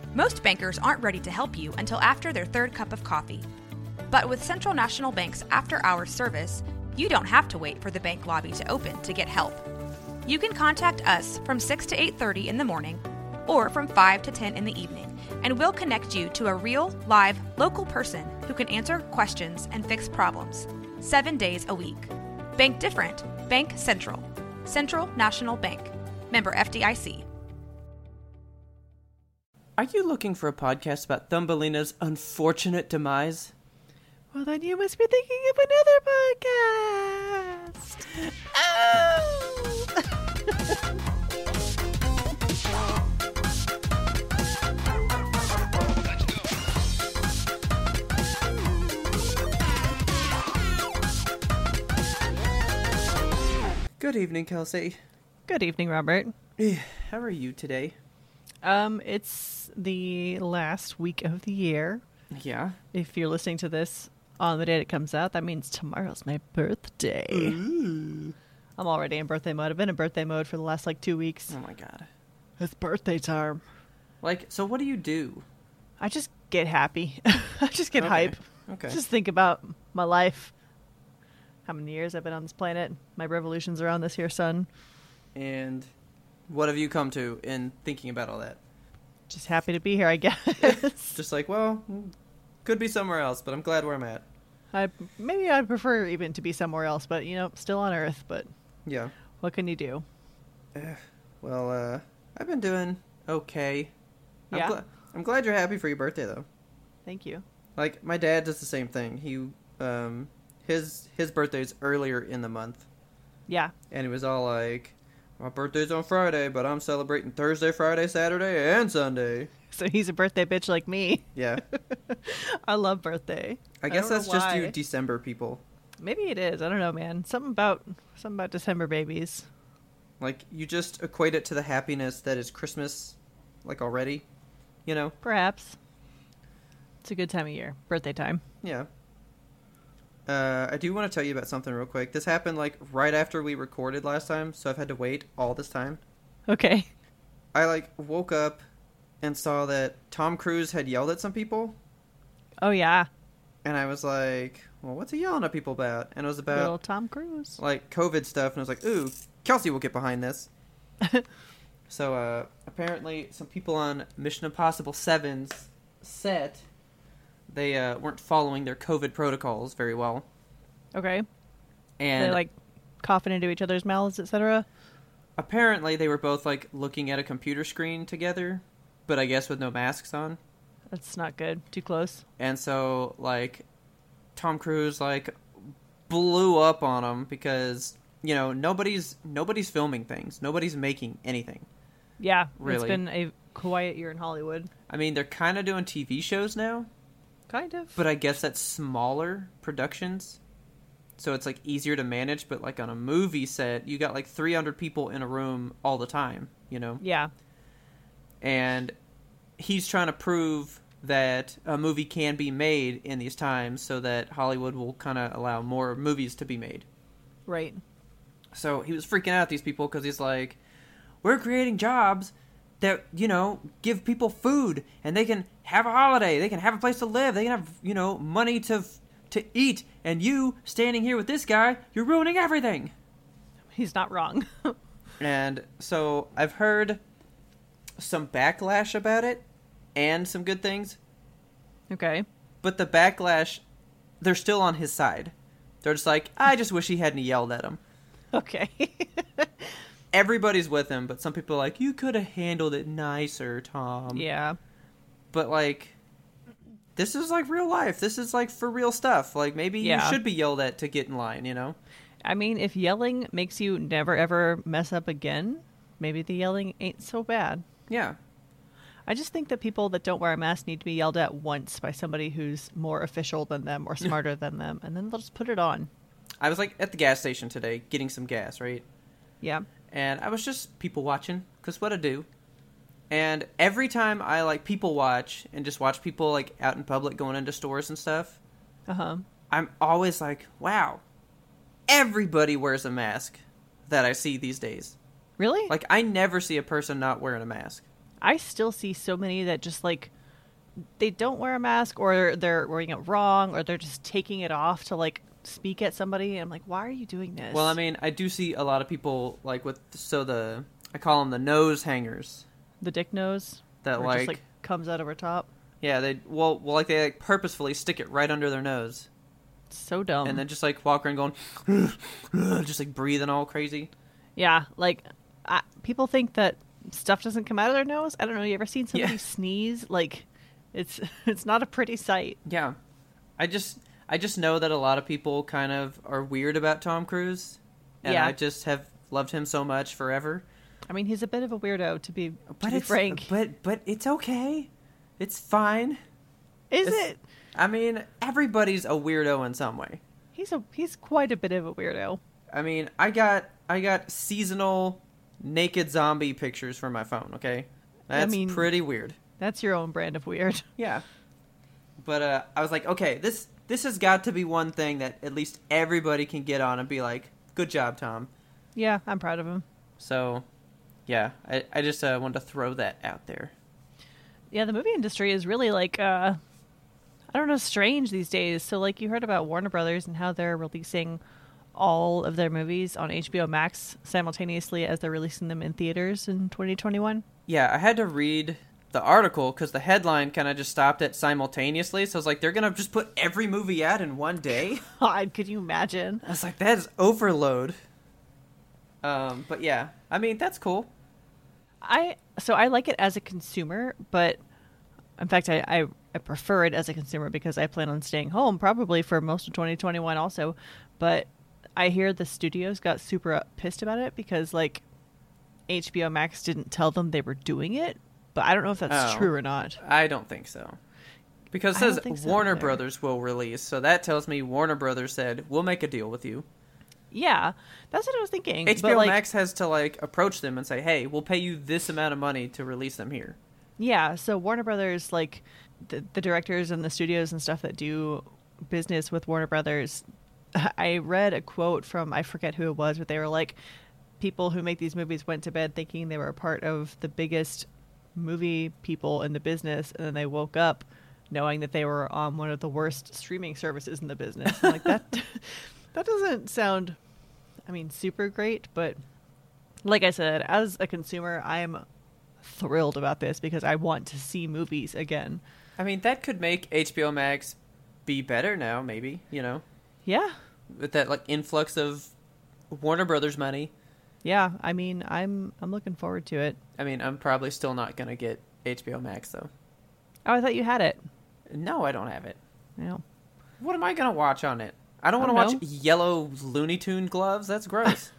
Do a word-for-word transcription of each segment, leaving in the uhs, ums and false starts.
Most bankers aren't ready to help you until after their third cup of coffee. But with Central National Bank's after-hours service, you don't have to wait for the bank lobby to open to get help. You can contact us from six to eight thirty in the morning or from five to ten in the evening, and we'll connect you to a real, live, local person who can answer questions and fix problems, seven days a week. Bank different. Bank Central. Central National Bank. Member F D I C. Are you looking for a podcast about Thumbelina's unfortunate demise? Well, then you must be thinking of another podcast. Oh! Good evening, Kelsey. Good evening, Robert. How are you today? Um, it's the last week of the year. Yeah. If you're listening to this on the day it comes out, that means tomorrow's my birthday. Ooh. I'm already in birthday mode. I've been in birthday mode for the last, like, two weeks. Oh, my God. It's birthday time. Like, so what do you do? I just get happy. I just get Okay. hype. Okay. Just think about my life. How many years I've been on this planet. My revolutions around this here sun. And what have you come to in thinking about all that? Just happy to be here, I guess. Just like, well, could be somewhere else, but I'm glad where I'm at. I maybe I'd prefer even to be somewhere else, but you know, still on Earth. But Yeah. what can you do? Well, uh, I've been doing okay. I'm, Yeah? gl- I'm glad you're happy for your birthday, though. Thank you. Like, my dad does the same thing. He, um, his his birthday's earlier in the month, Yeah. and he was all like, my birthday's on Friday, but I'm celebrating Thursday, Friday, Saturday, and Sunday. So he's a birthday bitch like me. Yeah. I love birthday. I guess don't know that's just you why. December people. Maybe it is. I don't know, man. Something about something about December babies. Like, you just equate it to the happiness that is Christmas, like, already, you know? Perhaps. It's a good time of year. Birthday time. Yeah. Uh, I do want to tell you about something real quick. This happened, like, right after we recorded last time, so I've had to wait all this time. Okay. I, like, woke up and saw that Tom Cruise had yelled at some people, Oh yeah. and I was like, well, what's he yelling at people about? And it was about, Little Tom Cruise. like, COVID stuff, and I was like, ooh, Kelsey will get behind this. So, uh, apparently some people on Mission Impossible seven's set, they, uh, weren't following their COVID protocols very well. Okay. And They like coughing into each other's mouths, et cetera. apparently they were both, like, looking at a computer screen together, but I guess with no masks on. That's not good. Too close. And so, like, Tom Cruise, like, blew up on him because, you know, nobody's nobody's filming things. Nobody's making anything. Yeah. It's Really? been a quiet year in Hollywood. I mean, they're kind of doing T V shows now, Kind of. but I guess that's smaller productions. So it's, like, easier to manage. But, like, on a movie set, you got, like, three hundred people in a room all the time, you know? Yeah. And he's trying to prove that a movie can be made in these times so that Hollywood will kind of allow more movies to be made. Right. So he was freaking out at these people because he's like, we're creating jobs that, you know, give people food and they can have a holiday. They can have a place to live. They can have, you know, money to to eat. And you, standing here with this guy, you're ruining everything. He's not wrong. And so I've heard some backlash about it and some good things. Okay. But the backlash, they're still on his side. They're just like, I just wish he hadn't yelled at him. Okay. Everybody's with him, but some people are like, you could have handled it nicer, Tom. Yeah. But, like, this is, like, real life. This is, like, for real stuff. Like, maybe Yeah. you should be yelled at to get in line, you know? I mean, if yelling makes you never ever mess up again, maybe the yelling ain't so bad. Yeah. I just think that people that don't wear a mask need to be yelled at once by somebody who's more official than them or smarter than them, and then they'll just put it on. I was, like, at the gas station today getting some gas, right? Yeah. And I was just people watching, because what I do. And every time I, like, people watch and just watch people, like, out in public going into stores and stuff, Uh-huh. I'm always like, wow, everybody wears a mask that I see these days. Really? Like, I never see a person not wearing a mask. I still see so many that just like they don't wear a mask, or they're wearing it wrong, or they're just taking it off to like speak at somebody. And I'm like, why are you doing this? Well, I mean, I do see a lot of people like with so the I call them the nose hangers. The dick nose That where it like, just like comes out over top. yeah, they well, well, like they like purposefully stick it right under their nose, So dumb. and then just like walk around going, just like breathing all crazy. Yeah, like I, people think that stuff doesn't come out of their nose. I don't know. You ever seen somebody Yeah. sneeze? Like, it's it's not a pretty sight. Yeah, I just I just know that a lot of people kind of are weird about Tom Cruise, and Yeah. I just have loved him so much forever. I mean, he's a bit of a weirdo, to be, to But be it's frank. but but it's okay, it's fine. Is it's- it? I mean, everybody's a weirdo in some way. He's a he's quite a bit of a weirdo. I mean, I got I got seasonal naked zombie pictures for my phone. Okay, that's mean- pretty weird. That's your own brand of weird. Yeah, but uh, I was like, okay, this this has got to be one thing that at least everybody can get on and be like, good job, Tom. Yeah, I'm proud of him. So, yeah, I I just uh, wanted to throw that out there. Yeah, the movie industry is really like uh I don't know, strange these days. So like you heard about Warner Brothers and how they're releasing all of their movies on H B O Max simultaneously as they're releasing them in theaters in twenty twenty-one. Yeah, I had to read the article because the headline kind of just stopped at simultaneously. So I was like, they're gonna just put every movie out in one day. God, could you imagine? I was like, that is overload. Um, but yeah, I mean that's cool. I so I like it as a consumer, but in fact I, I, I prefer it as a consumer because I plan on staying home probably for most of twenty twenty-one also. But I hear the studios got super pissed about it because like H B O Max didn't tell them they were doing it. But I don't know if that's Oh. true or not. I don't think so. Because it I don't says think so Warner either. Brothers will release, so that tells me Warner Brothers said, we'll make a deal with you. Yeah, that's what I was thinking. H B O but, like, Max has to, like, approach them and say, hey, we'll pay you this amount of money to release them here. Yeah, so Warner Brothers, like the, the directors and the studios and stuff that do business with Warner Brothers, I read a quote from, I forget who it was, but they were like, people who make these movies went to bed thinking they were a part of the biggest movie people in the business, and then they woke up knowing that they were on one of the worst streaming services in the business. I'm like that that doesn't sound, I mean, super great, but like I said, as a consumer, I am thrilled about this because I want to see movies again. I mean, that could make H B O Max be better now, maybe, you know, Yeah. with that, like, influx of Warner Brothers money. Yeah, I mean, I'm I'm looking forward to it. I mean, I'm probably still not going to get H B O Max, though. Oh, I thought you had it. No, I don't have it. No. What am I going to watch on it? I don't I want to don't watch yellow Looney Tune gloves. That's gross.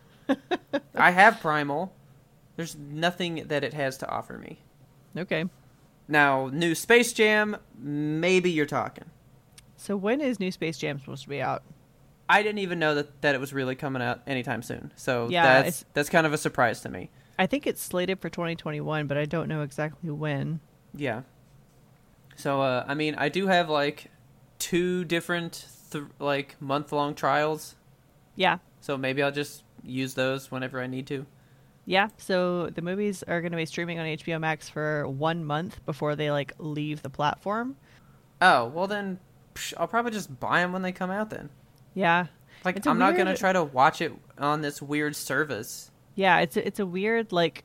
I have Primal. There's nothing that it has to offer me. Okay. Now, new Space Jam, maybe you're talking. So when is New Space Jam supposed to be out? I didn't even know that, that it was really coming out anytime soon. So Yeah, that's it's- that's kind of a surprise to me. I think it's slated for twenty twenty-one, but I don't know exactly when. Yeah. So, uh, I mean, I do have, like, two different, th- like, month-long trials. Yeah. So maybe I'll just use those whenever I need to. Yeah, so the movies are going to be streaming on H B O Max for one month before they, like, leave the platform. Oh, well then, psh, I'll probably just buy them when they come out then. Yeah. Like, It's a I'm not going to weird- try to watch it on this weird service. Yeah, it's a, it's a weird, like,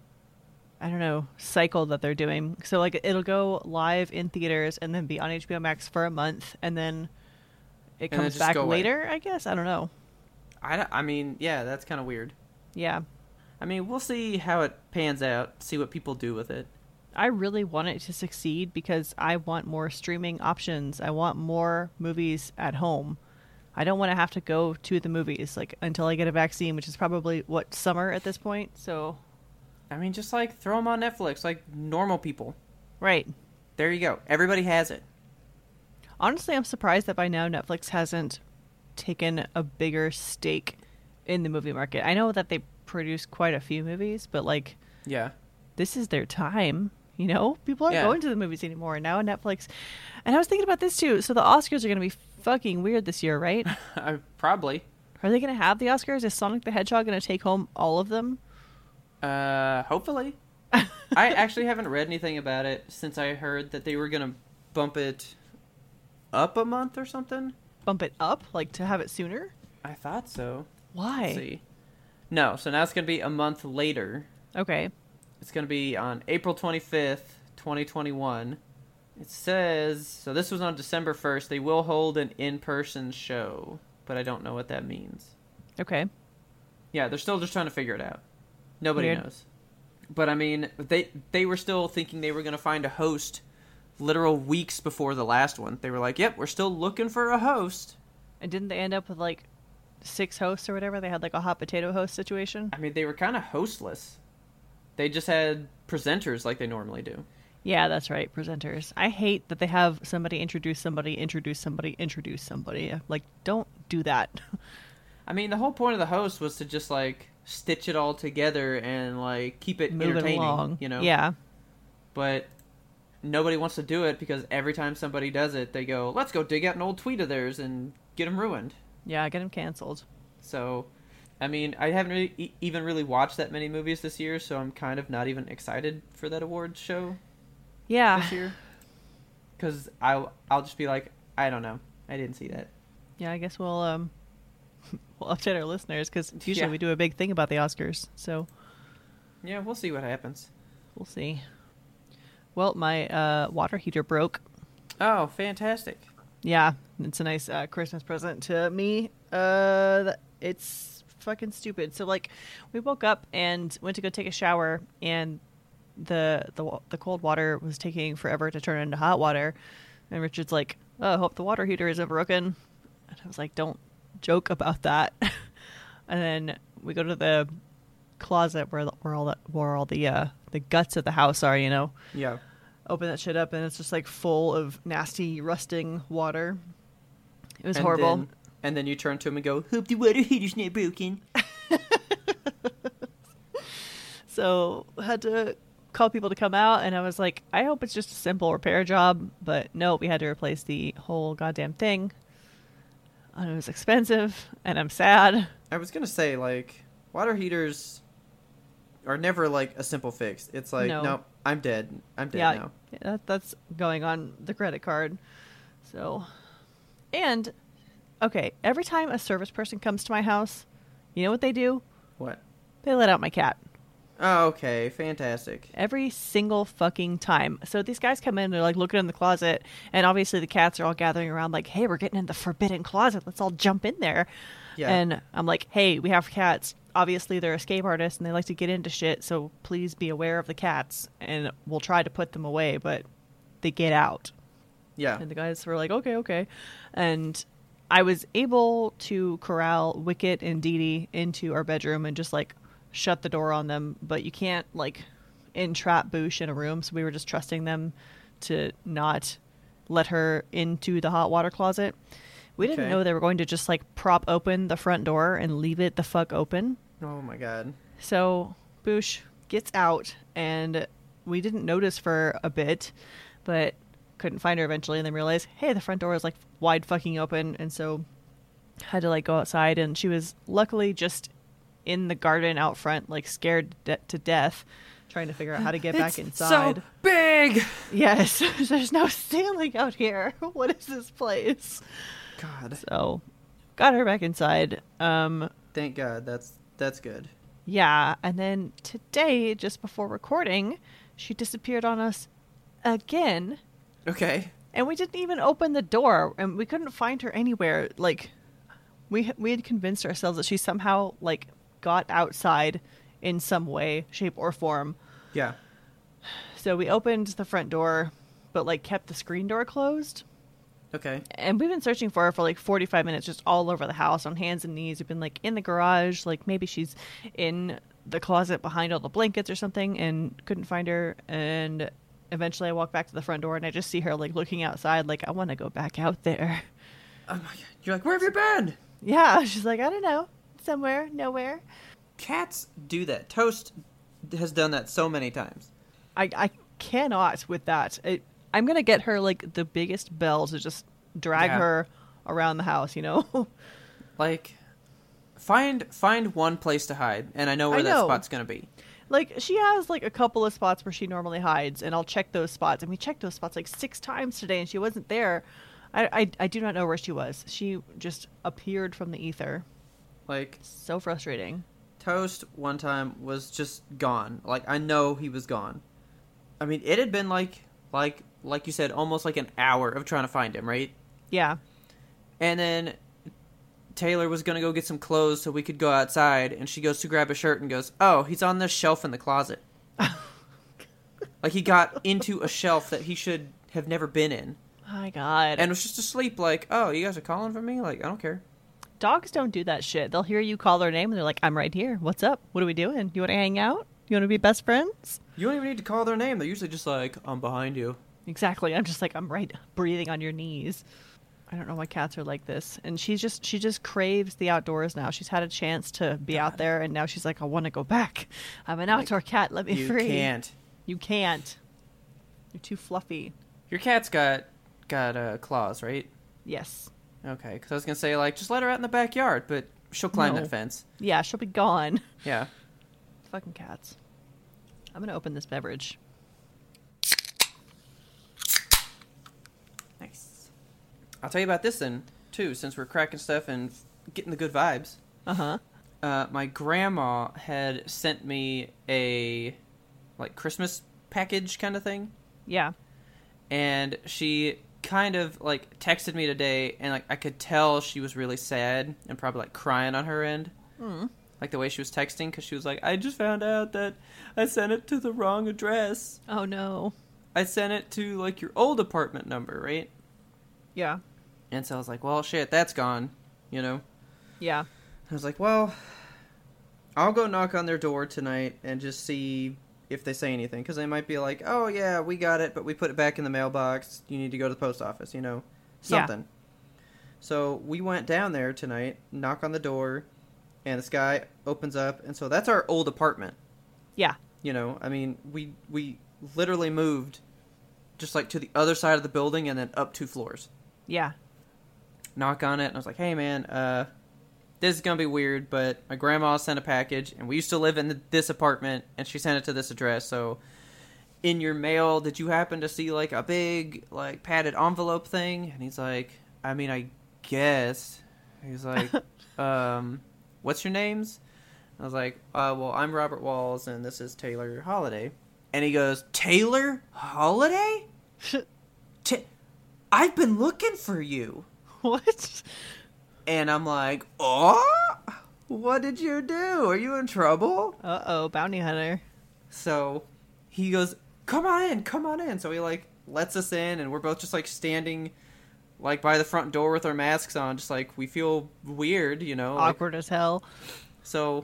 I don't know, cycle that they're doing. So, like, it'll go live in theaters and then be on H B O Max for a month, and then it And then comes just back go away. later, I guess. I don't know. I, don't- I mean, yeah, that's kind of weird. Yeah. I mean, we'll see how it pans out, see what people do with it. I really want it to succeed because I want more streaming options. I want more movies at home. I don't want to have to go to the movies like until I get a vaccine, which is probably what, summer at this point. So, I mean, just like throw them on Netflix like normal people. right. There you go. Everybody has it. Honestly, I'm surprised that by now Netflix hasn't taken a bigger stake in the movie market. I know that they produce quite a few movies, but like Yeah. this is their time. You know, people aren't Yeah. going to the movies anymore. And now Netflix. And I was thinking about this too. So the Oscars are going to be fucking weird this year, right? I, probably. Are they going to have the Oscars? Is Sonic the Hedgehog going to take home all of them? Uh, hopefully. I actually haven't read anything about it since I heard that they were going to bump it up a month or something. Bump it up? Like, to have it sooner? I thought so. Why? Let's see. No, so now it's going to be a month later. Okay. It's going to be on April twenty-fifth, twenty twenty-one. It says, so this was on December first, they will hold an in-person show, but I don't know what that means. Okay. Yeah, they're still just trying to figure it out. Nobody Weird. knows. But I mean, they they were still thinking they were going to find a host literal weeks before the last one. They were like, yep, we're still looking for a host. And didn't they end up with, like, six hosts or whatever? They had, like, a hot potato host situation? I mean, they were kind of hostless. They just had presenters like they normally do. Yeah, that's right, presenters. I hate that they have somebody introduce somebody, introduce somebody, introduce somebody. Like, don't do that. I mean, the whole point of the host was to just, like, stitch it all together and, like, keep it Move it entertaining, along. you know? Yeah. But nobody wants to do it because every time somebody does it, they go, let's go dig out an old tweet of theirs and get them ruined. Yeah, get them canceled. So, I mean, I haven't really, e- even really watched that many movies this year, so I'm kind of not even excited for that awards show Yeah. this year. Because I'll, I'll just be like, I don't know. I didn't see that. Yeah, I guess we'll, um, we'll update our listeners, because usually Yeah. we do a big thing about the Oscars, so Yeah, we'll see what happens. we'll see. Well, my uh, water heater broke. Oh, fantastic. Yeah, it's a nice uh, Christmas present to me. Uh, th- it's fucking stupid. So, like, we woke up and went to go take a shower, and the the wa- the cold water was taking forever to turn into hot water. And Richard's like, "Oh, I hope the water heater isn't broken." And I was like, "Don't joke about that." And then we go to the closet where the, where all the where all the uh, the guts of the house are, you know. Yeah. Open that shit up, and it's just like full of nasty, rusting water. It was And horrible. Then, and then you turn to him and go, hope the water heater's not broken. So had to call people to come out, and I was like, I hope it's just a simple repair job. But no, we had to replace the whole goddamn thing. And it was expensive, and I'm sad. I was going to say, like, water heaters are never, like, a simple fix. It's like, No. no, I'm dead. I'm dead yeah, now. that, that's going on the credit card. So, and, okay, every time a service person comes to my house, you know what they do? What? They let out my cat. Oh, okay. Fantastic. Every single fucking time. So these guys come in, they're like looking in the closet, and obviously the cats are all gathering around like, hey, we're getting in the forbidden closet. Let's all jump in there. Yeah. And I'm like, hey, we have cats. Obviously they're escape artists and they like to get into shit, so please be aware of the cats, and we'll try to put them away, but they get out. Yeah. And the guys were like, okay, okay. And I was able to corral Wicket and Dee Dee into our bedroom and just like shut the door on them, but you can't like entrap Boosh in a room, so we were just trusting them to not let her into the hot water closet. We didn't Okay. know they were going to just like prop open the front door and leave it the fuck open. Oh, my God. So Boosh gets out, and we didn't notice for a bit, but couldn't find her eventually, and then realized, hey, the front door is like wide fucking open, and so had to like go outside, and she was luckily just in the garden out front, like scared de- to death, trying to figure out how to get back It's inside. so big! Yes, there's no ceiling out here. What is this place? God. So got her back inside. Um, Thank God. That's that's good. Yeah, and then today, just before recording, she disappeared on us again, Okay. and we didn't even open the door, and we couldn't find her anywhere. Like, we we had convinced ourselves that she somehow like got outside in some way, shape, or form. Yeah. So we opened the front door, but like kept the screen door closed. Okay. And we've been searching for her for like forty-five minutes, just all over the house on hands and knees. We've been like in the garage, like maybe she's in the closet behind all the blankets or something, and couldn't find her. And eventually I walk back to the front door, and I just see her like looking outside, like, I want to go back out there. Oh, my God. You're like, where have you been? Yeah, she's like, I don't know, somewhere, nowhere. Cats do that. Toast has done that so many times. I, I cannot with that. It, I'm going to get her like the biggest bell to just drag Yeah. her around the house, you know? Like, find find one place to hide, and I know where I that know. spot's gonna be. Like, she has, like, a couple of spots where she normally hides, and I'll check those spots. And we checked those spots, like, six times today, and she wasn't there. I, I, I do not know where she was. She just appeared from the ether. Like, so frustrating. Toast one time was just gone. Like, I know he was gone. I mean, it had been, like, like, like you said, almost like an hour of trying to find him, right? Yeah. And then Taylor was going to go get some clothes so we could go outside, and she goes to grab a shirt and goes, oh, he's on this shelf in the closet. Like, he got into a shelf that he should have never been in. My God. And was just asleep, like, oh, you guys are calling for me? Like, I don't care. Dogs don't do that shit. They'll hear you call their name, and they're like, I'm right here. What's up? What are we doing? You want to hang out? You want to be best friends? You don't even need to call their name. They're usually just like, I'm behind you. Exactly. I'm just like, I'm right, breathing on your knees. I don't know why cats are like this. And she's just, she just craves the outdoors now. She's had a chance to be God. out there, and now she's like, I want to go back. I'm an outdoor like, cat. Let me you free. You can't. You can't. You're too fluffy. Your cat's got, got uh, claws, right? Yes. Okay, because I was going to say, like, just let her out in the backyard, but she'll climb no. that fence. Yeah, she'll be gone. Yeah. Fucking cats. I'm going to open this beverage. Nice. I'll tell you about this then, too, since we're cracking stuff and getting the good vibes. Uh-huh. Uh, my grandma had sent me a, like, Christmas package kind of thing. Yeah. And she kind of, like, texted me today, and, like, I could tell she was really sad and probably, like, crying on her end. Mm. Like, the way she was texting, because she was like, I just found out that I sent it to the wrong address. Oh, no. I sent it to, like, your old apartment number, right? Yeah. And so I was like, well, shit, that's gone, you know? Yeah. I was like, well, I'll go knock on their door tonight and just see if they say anything. Because they might be like, oh, yeah, we got it, but we put it back in the mailbox. You need to go to the post office, you know? Something. Yeah. So we went down there tonight, knock on the door, and this guy opens up. And so that's our old apartment. Yeah. You know, I mean, we we literally moved just, like, to the other side of the building and then up two floors. Yeah. Knock on it, and I was like, hey, man, uh... this is going to be weird, but my grandma sent a package, and we used to live in the, this apartment, and she sent it to this address, so in your mail, did you happen to see, like, a big, like, padded envelope thing? And he's like, I mean, I guess. He's like, um, what's your names? I was like, uh, well, I'm Robert Walls, and this is Taylor Holiday. And he goes, Taylor Holiday? Ta- I've been looking for you. What? And I'm like, oh, what did you do? Are you in trouble? Uh-oh, bounty hunter. So he goes, come on in, come on in. So he, like, lets us in, and we're both just, like, standing, like, by the front door with our masks on, just, like, we feel weird, you know? Awkward like, as hell. So,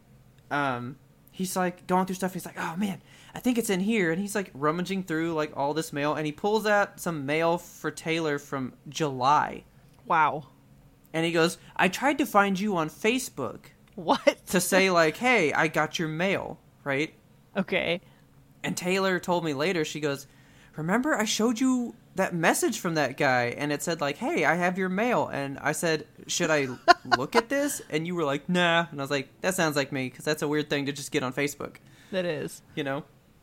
um, he's, like, going through stuff. He's like, oh, man, I think it's in here. And he's, like, rummaging through, like, all this mail, and he pulls out some mail for Taylor from July. Wow. And he goes, I tried to find you on Facebook. What? To say, like, hey, I got your mail, right? Okay. And Taylor told me later, she goes, remember I showed you that message from that guy, and it said, like, hey, I have your mail. And I said, should I look at this? And you were like, nah. And I was like, that sounds like me, because that's a weird thing to just get on Facebook. That is. You know?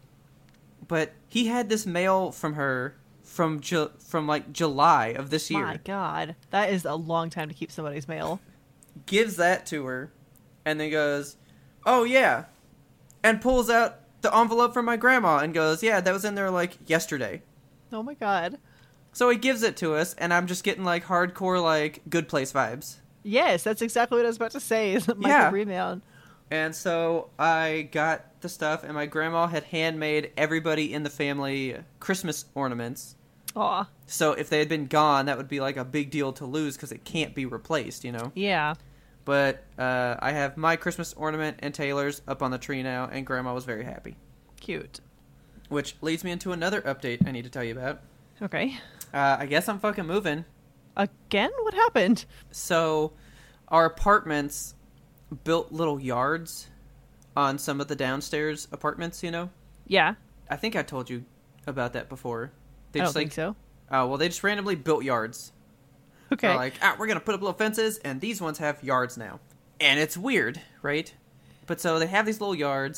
But he had this mail from her from Ju- from like July of this year. My God, that is a long time to keep somebody's mail. Gives that to her, and then goes, "Oh yeah," and pulls out the envelope from my grandma and goes, "Yeah, that was in there like yesterday." Oh my God. So he gives it to us, and I'm just getting like hardcore like Good Place vibes. Yes, that's exactly what I was about to say. Is Michael yeah. Rebound. And so I got the stuff, and my grandma had handmade everybody in the family Christmas ornaments. Aw. So if they had been gone, that would be like a big deal to lose because it can't be replaced, you know? Yeah. But uh, I have my Christmas ornament and Taylor's up on the tree now, and Grandma was very happy. Cute. Which leads me into another update I need to tell you about. Okay. Uh, I guess I'm fucking moving. Again? What happened? So our apartments built little yards on some of the downstairs apartments, you know? Yeah. I think I told you about that before. They I just, don't like, think so. Oh, well, they just randomly built yards. Okay. They're like, ah, we're going to put up little fences, and these ones have yards now. And it's weird, right? But so they have these little yards,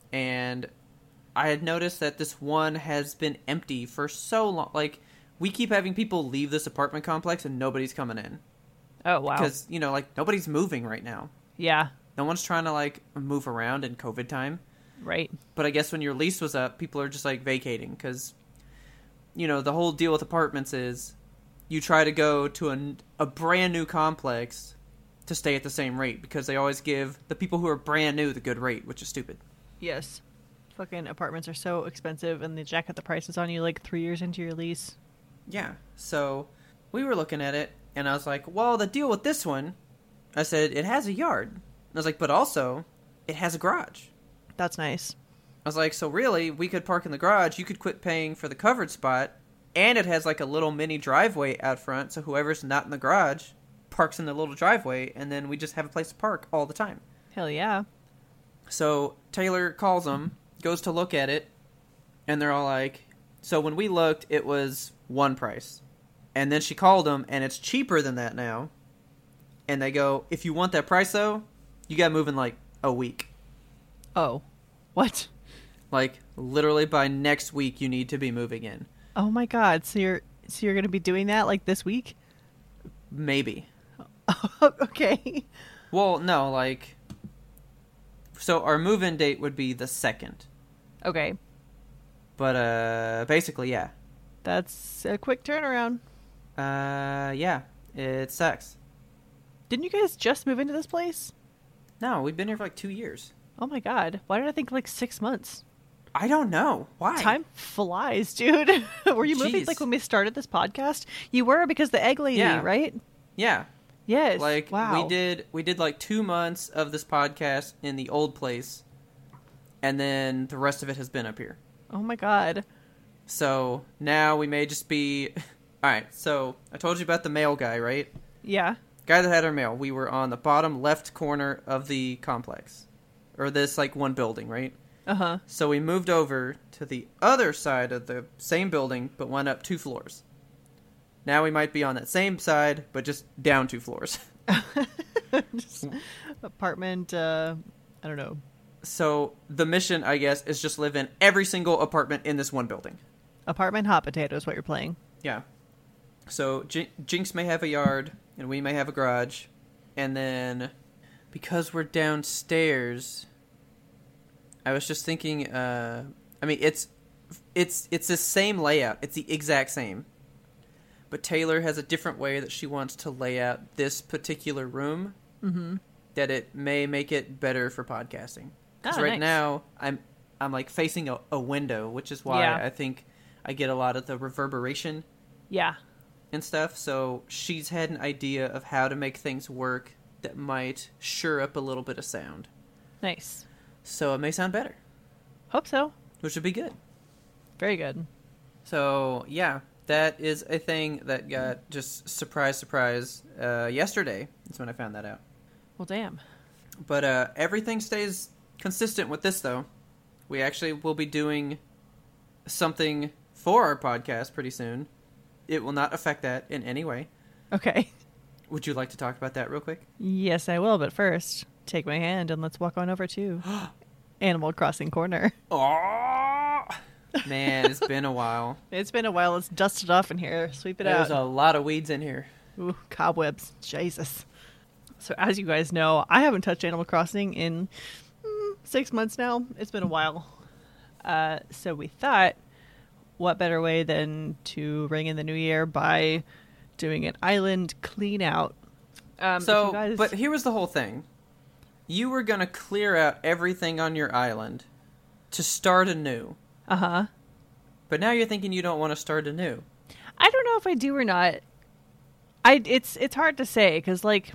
and I had noticed that this one has been empty for so long. Like, we keep having people leave this apartment complex and nobody's coming in. Oh, wow. Because, you know, like, nobody's moving right now. Yeah. No one's trying to, like, move around in COVID time. Right. But I guess when your lease was up, people are just, like, vacating. Because, you know, the whole deal with apartments is you try to go to a, a brand new complex to stay at the same rate. Because they always give the people who are brand new the good rate, which is stupid. Yes. Fucking apartments are so expensive, and they jack up the prices on you, like, three years into your lease. Yeah. So we were looking at it, and I was like, well, the deal with this one, I said, it has a yard. And I was like, but also, it has a garage. That's nice. I was like, so really, we could park in the garage, you could quit paying for the covered spot, and it has like a little mini driveway out front, so whoever's not in the garage parks in the little driveway, and then we just have a place to park all the time. Hell yeah. So Taylor calls them, goes to look at it, and they're all like, so when we looked, it was one price. And then she called them, and it's cheaper than that now. And they go, if you want that price, though, you got to move in, like, a week. Oh. What? Like, literally by next week, you need to be moving in. Oh, my God. So you're so you're going to be doing that, like, this week? Maybe. Okay. Well, no, like... So our move-in date would be the second. Okay. But, uh, basically, yeah. That's a quick turnaround. Uh, yeah. It sucks. Didn't you guys just move into this place? No, we've been here for like two years. Oh my God. Why did I think like six months? I don't know. Why? Time flies, dude. Were you moving Jeez. like when we started this podcast? You were, because the egg lady, Yeah. right? Yeah. Yes. Like, wow. we did we did like two months of this podcast in the old place, and then the rest of it has been up here. Oh my God. So now we may just be... Alright, so I told you about the mail guy, right? Yeah. Guy that had our mail. We were on the bottom left corner of the complex. Or this, like, one building, right? Uh-huh. So we moved over to the other side of the same building, but went up two floors. Now we might be on that same side, but just down two floors. Just apartment, uh, I don't know. So the mission, I guess, is just live in every single apartment in this one building. Apartment hot potato is what you're playing. Yeah. So Jin- Jinx may have a yard, and we may have a garage. And then, because we're downstairs, I was just thinking, uh, I mean, it's, it's, it's the same layout. It's the exact same. But Taylor has a different way that she wants to lay out this particular room. Mm-hmm. That it may make it better for podcasting. Because Oh, right nice. now, I'm, I'm like facing a, a window, which is why Yeah. I think I get a lot of the reverberation Yeah. and stuff. So she's had an idea of how to make things work that might sure up a little bit of sound. Nice. So it may sound better, Hope so. which would be good. Very good. So yeah, that is a thing that got just surprise, surprise. Uh, yesterday is when I found that out. Well, damn. But uh, everything stays consistent with this, though. We actually will be doing something for our podcast pretty soon. It will not affect that in any way. Okay. Would you like to talk about that real quick? Yes, I will. But first, take my hand and let's walk on over to Animal Crossing Corner. Oh, man, it's been a while. It's been a while. Let's dust it off in here. Sweep it There's out. a lot of weeds in here. Ooh, cobwebs. Jesus. So as you guys know, I haven't touched Animal Crossing in mm, six months now. It's been a while. Uh, so we thought, what better way than to ring in the new year by doing an island clean out. Um, if So, you guys... but here was the whole thing. You were going to clear out everything on your island to start anew. Uh-huh. But now you're thinking you don't want to start anew. I don't know if I do or not. I it's it's hard to say because like,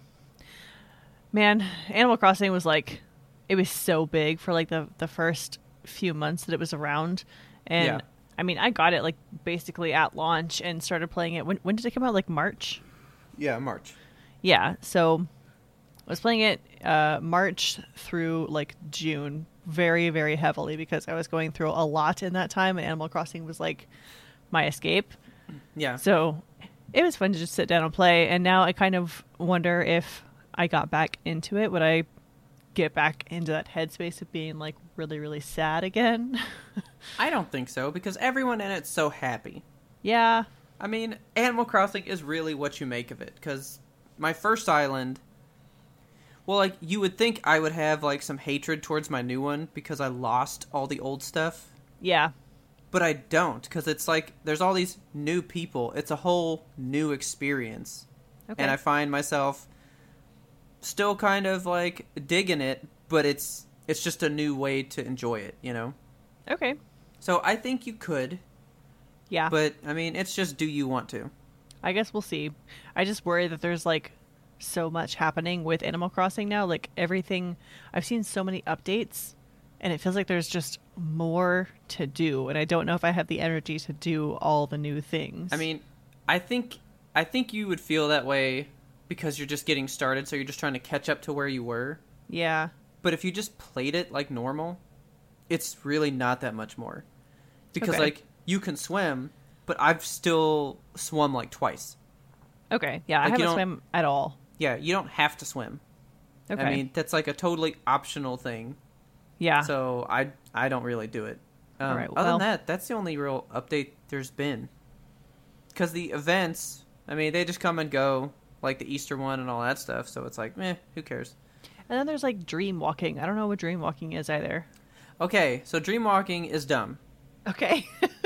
man, Animal Crossing was like, it was so big for like the the first few months that it was around, and Yeah. I mean I got it like basically at launch and started playing it. When when did it come out? Like March. Yeah, March. Yeah, so I was playing it uh, March through like June very very heavily because I was going through a lot in that time, and Animal Crossing was like my escape. Yeah. So it was fun to just sit down and play. And now I kind of wonder if I got back into it, would I get back into that headspace of being like really, really sad again. I don't think so, because everyone in it's so happy. Yeah. I mean, Animal Crossing is really what you make of it, because my first island, well, like, you would think I would have, like, some hatred towards my new one, because I lost all the old stuff. Yeah. But I don't, because it's like, there's all these new people. It's a whole new experience. Okay. And I find myself still kind of, like, digging it, but it's it's just a new way to enjoy it, you know? Okay. So I think you could, Yeah. but, I mean, it's just, do you want to? I guess we'll see. I just worry that there's, like, so much happening with Animal Crossing now. Like, everything... I've seen so many updates, and it feels like there's just more to do, and I don't know if I have the energy to do all the new things. I mean, I think I think you would feel that way because you're just getting started, so you're just trying to catch up to where you were. Yeah. But if you just played it like normal, it's really not that much more. Because, Okay. like, you can swim, but I've still swum, like, twice. Okay. Yeah, Like, I you haven't don't- swam at all. Yeah, you don't have to swim. Okay. I mean, that's, like, a totally optional thing. yeah. So I, I don't really do it. Um, All right, other well- than that, that's the only real update there's been. Because the events, I mean, they just come and go, like the Easter one and all that stuff. So it's like, meh, who cares? And then there's, like, dream walking. I don't know what dream walking is either. Okay, so dream walking is dumb. Okay.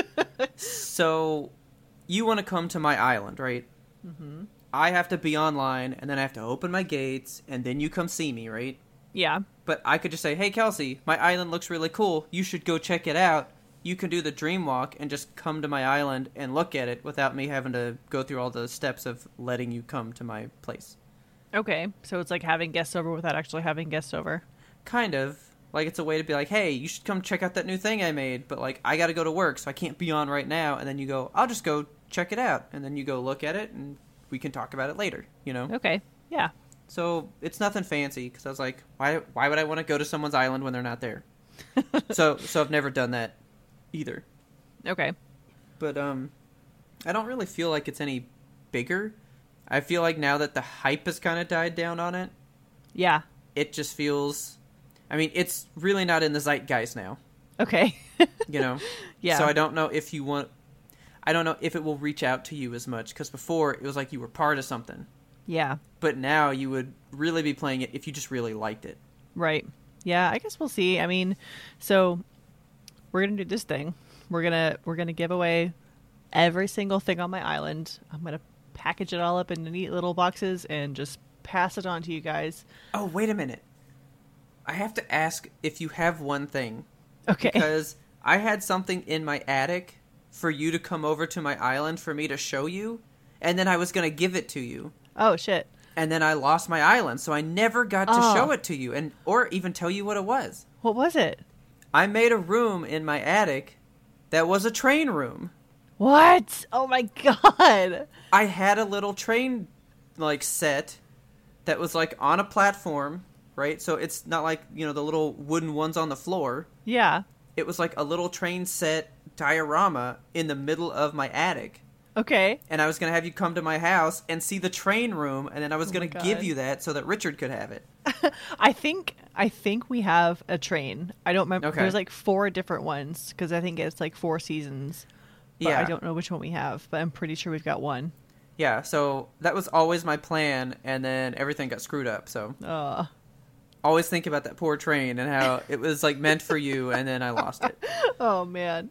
So you want to come to my island, right? Mm-hmm. I have to be online, and then I have to open my gates, and then you come see me, right? Yeah. But I could just say, hey, Kelsey, my island looks really cool. You should go check it out. You can do the dream walk and just come to my island and look at it without me having to go through all the steps of letting you come to my place. Okay. So it's like having guests over without actually having guests over. Kind of. Like, it's a way to be like, hey, you should come check out that new thing I made, but, like, I gotta go to work, so I can't be on right now. And then you go, I'll just go check it out. And then you go look at it, and we can talk about it later, you know? Okay. Yeah. So it's nothing fancy, because I was like, why why would I want to go to someone's island when they're not there? so so I've never done that either. Okay. But um, I don't really feel like it's any bigger. I feel like now that the hype has kind of died down on it, Yeah. it just feels... I mean, it's really not in the zeitgeist now, Okay. you know? Yeah. So I don't know if you want... I don't know if it will reach out to you as much, because before it was like you were part of something. Yeah. But now you would really be playing it if you just really liked it. Right. Yeah, I guess we'll see. I mean, so we're going to do this thing. We're going to we're going to give away every single thing on my island. I'm going to package it all up into neat little boxes and just pass it on to you guys. Oh, wait a minute. I have to ask if you have one thing. Okay. Because I had something in my attic for you to come over to my island for me to show you, and then I was going to give it to you. Oh, shit. And then I lost my island, so I never got to Oh. show it to you, and or even tell you what it was. What was it? I made a room in my attic that was a train room. What? Oh my god. I had a little train, like, set that was, like, on a platform, right? So it's not like, you know, the little wooden ones on the floor. Yeah. It was like a little train set diorama in the middle of my attic. Okay. And I was going to have you come to my house and see the train room, and then I was Oh going my to give God. you that so that Richard could have it. I think I think we have a train. I don't remember. Okay. There's like four different ones because I think it's like four seasons. But Yeah. I don't know which one we have, but I'm pretty sure we've got one. Yeah, so that was always my plan, and then everything got screwed up. So Uh, always think about that poor train and how it was like meant for you, and then I lost it. oh man.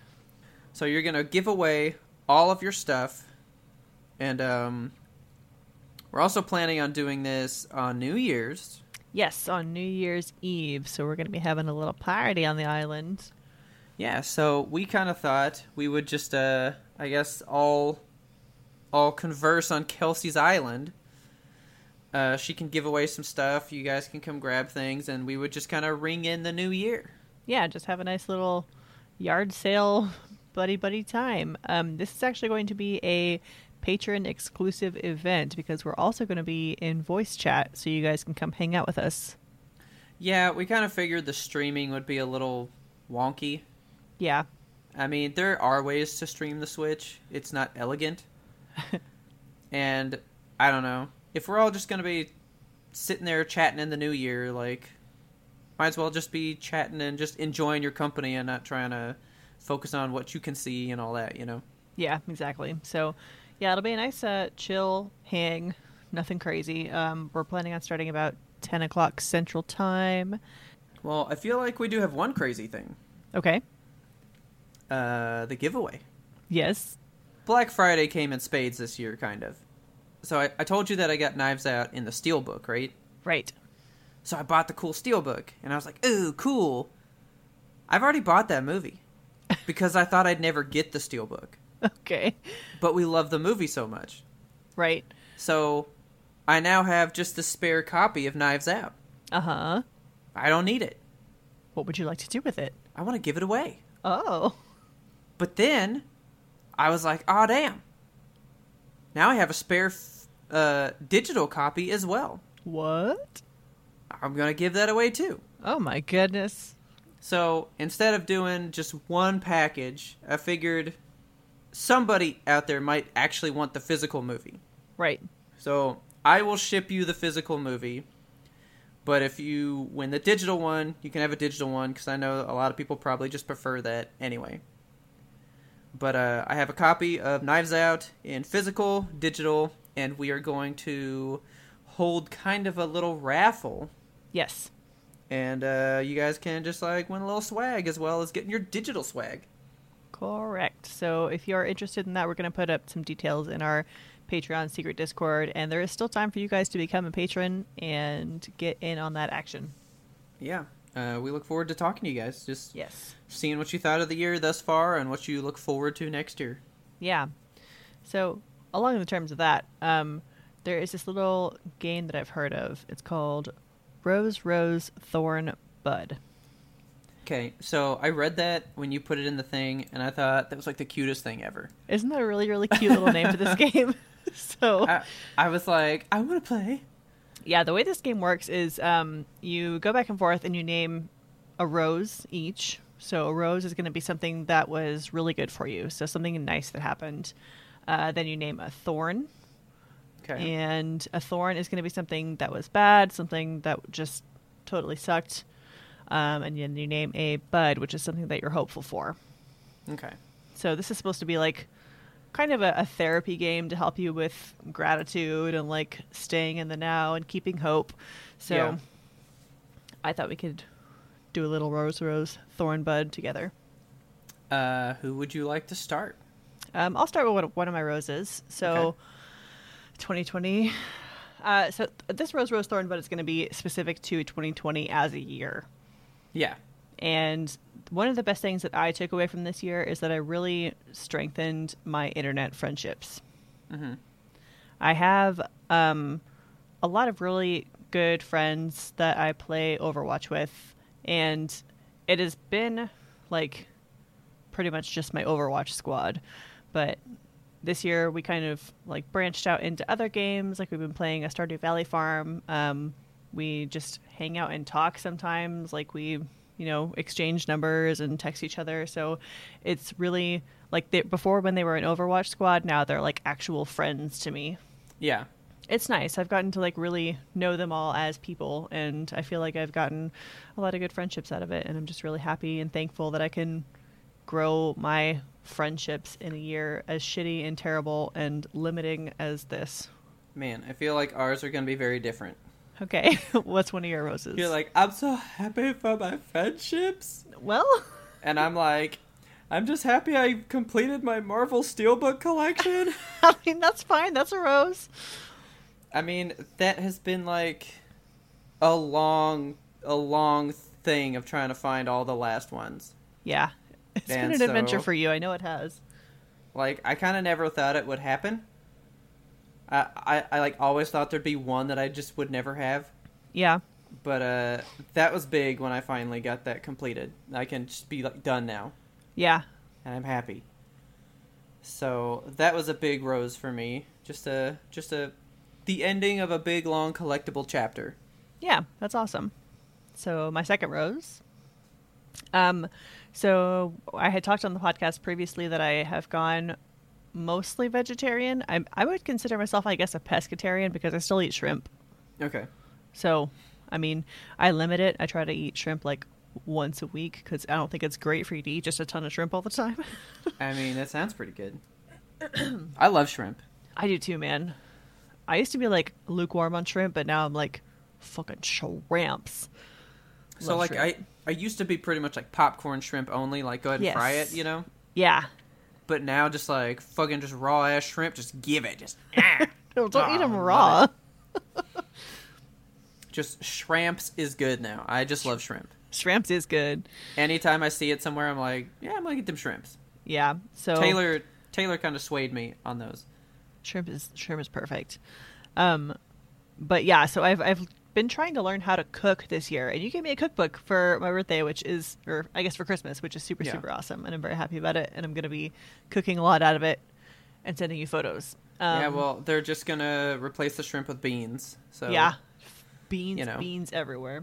So you're going to give away all of your stuff, and um, we're also planning on doing this on New Year's. Yes, on New Year's Eve. So we're going to be having a little party on the island. Yeah, so we kind of thought we would just, uh, I guess, all all converse on Kelsey's island. Uh, she can give away some stuff. You guys can come grab things, and we would just kind of ring in the new year. Yeah, just have a nice little yard sale buddy buddy time. Um, this is actually going to be a patron exclusive event because we're also going to be in voice chat, so you guys can come hang out with us. Yeah, we kind of figured the streaming would be a little wonky. Yeah. I mean, there are ways to stream the Switch. It's not elegant. And I don't know. If we're all just going to be sitting there chatting in the new year, like, might as well just be chatting and just enjoying your company and not trying to focus on what you can see and all that, you know? Yeah, exactly. So, yeah, it'll be a nice, uh, chill hang. Nothing crazy. Um, we're planning on starting about ten o'clock Central Time. Well, I feel like we do have one crazy thing. Okay. Uh, the giveaway. Yes. Black Friday came in spades this year, kind of. So I, I told you that I got Knives Out in the Steelbook, right? Right. So I bought the cool Steelbook, and I was like, ooh, cool. I've already bought that movie because I thought I'd never get the Steelbook. Okay. But we love the movie so much. Right. So I now have just the spare copy of Knives Out. Uh-huh. I don't need it. What would you like to do with it? I want to give it away. Oh. But then I was like, oh, damn. Now I have a spare f- uh, digital copy as well. What? I'm going to give that away too. Oh my goodness. So instead of doing just one package, I figured somebody out there might actually want the physical movie. Right. So I will ship you the physical movie. But if you win the digital one, you can have a digital one because I know a lot of people probably just prefer that anyway. But uh, I have a copy of Knives Out in physical, digital, and we are going to hold kind of a little raffle. Yes. And uh, you guys can just like win a little swag as well as getting your digital swag. Correct. So if you're interested in that, we're going to put up some details in our Patreon secret Discord, and there is still time for you guys to become a patron and get in on that action. Yeah. Uh, we look forward to talking to you guys. Just yes. Seeing what you thought of the year thus far and what you look forward to next year. Yeah. So along the terms of that, um, there is this little game that I've heard of. It's called Rose, Rose, Thorn, Bud. Okay, so I read that when you put it in the thing, and I thought that was like the cutest thing ever. Isn't that a really, really cute little name for this game? So I, I was like, I want to play. Yeah, the way this game works is um, you go back and forth and you name a rose each. So a rose is going to be something that was really good for you. So something nice that happened. Uh, then you name a thorn. Okay. And a thorn is going to be something that was bad, something that just totally sucked. Um, and then you name a bud, which is something that you're hopeful for. Okay. So this is supposed to be like kind of a, a therapy game to help you with gratitude and like staying in the now and keeping hope. So yeah. I thought we could do a little rose, rose, thorn, bud together. Uh, who would you like to start? Um, I'll start with one of, one of my roses. So Okay. twenty twenty. Uh, so this rose, rose, thorn, bud is going to be specific to twenty twenty as a year. Yeah. And one of the best things that I took away from this year is that I really strengthened my internet friendships. Mm-hmm. I have um, a lot of really good friends that I play Overwatch with, and it has been like pretty much just my Overwatch squad. But this year we kind of like branched out into other games. Like we've been playing a Stardew Valley Farm. Um, we just hang out and talk sometimes. Like we, you know, exchange numbers and text each other. So it's really like they, before when they were an Overwatch squad, now they're like actual friends to me. Yeah. It's nice. I've gotten to like really know them all as people, and I feel like I've gotten a lot of good friendships out of it. And I'm just really happy and thankful that I can grow my friendships in a year as shitty and terrible and limiting as this. Man, I feel like ours are going to be very different. Okay. What's one of your roses? You're like, I'm so happy for my friendships. Well, And I'm like, I'm just happy I completed my Marvel Steelbook collection. I mean, that's fine. That's a rose. I mean, that has been like a long, a long thing of trying to find all the last ones. Yeah. It's And been an adventure so- for you. I know it has. Like, I kind of never thought it would happen. I, I, I, like, always thought there'd be one that I just would never have. Yeah. But, uh, that was big when I finally got that completed. I can just be, like, done now. Yeah. And I'm happy. So, that was a big rose for me. Just a, just a, the ending of a big, long, collectible chapter. Yeah, that's awesome. So my second rose. Um, so I had talked on the podcast previously that I have gone mostly vegetarian. I I would consider myself, I guess, a pescatarian because I still eat shrimp. Okay. So I mean, I limit it. I try to eat shrimp like once a week because I don't think it's great for you to eat just a ton of shrimp all the time. I mean, that sounds pretty good. I love shrimp. I do too, man. I used to be like lukewarm on shrimp, but now I'm like fucking shrimps. So Love like shrimp. I I used to be pretty much like popcorn shrimp only, like go ahead and Yes. fry it, you know? Yeah. But now just like fucking just raw ass shrimp, just give it, just ah. No, don't Oh, eat them love raw. Just shrimps is good now. I just love shrimp. Shrimps is good. Anytime I see it somewhere, I'm like, yeah, I'm gonna get them shrimps. Yeah. So Taylor Taylor kind of swayed me on those. shrimp is shrimp is perfect. Um, but yeah, so I've I've been trying to learn how to cook this year, and you gave me a cookbook for my birthday, which is, or I guess for Christmas, which is super Yeah. super awesome, and I'm very happy about it. And I'm gonna be cooking a lot out of it and sending you photos. Um, yeah, well, they're just gonna replace the shrimp with beans. So yeah, beans, you know. beans everywhere.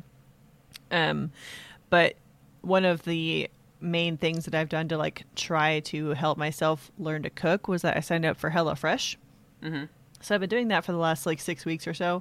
Um, but one of the main things that I've done to like try to help myself learn to cook was that I signed up for HelloFresh. Mm-hmm. So I've been doing that for the last like six weeks or so,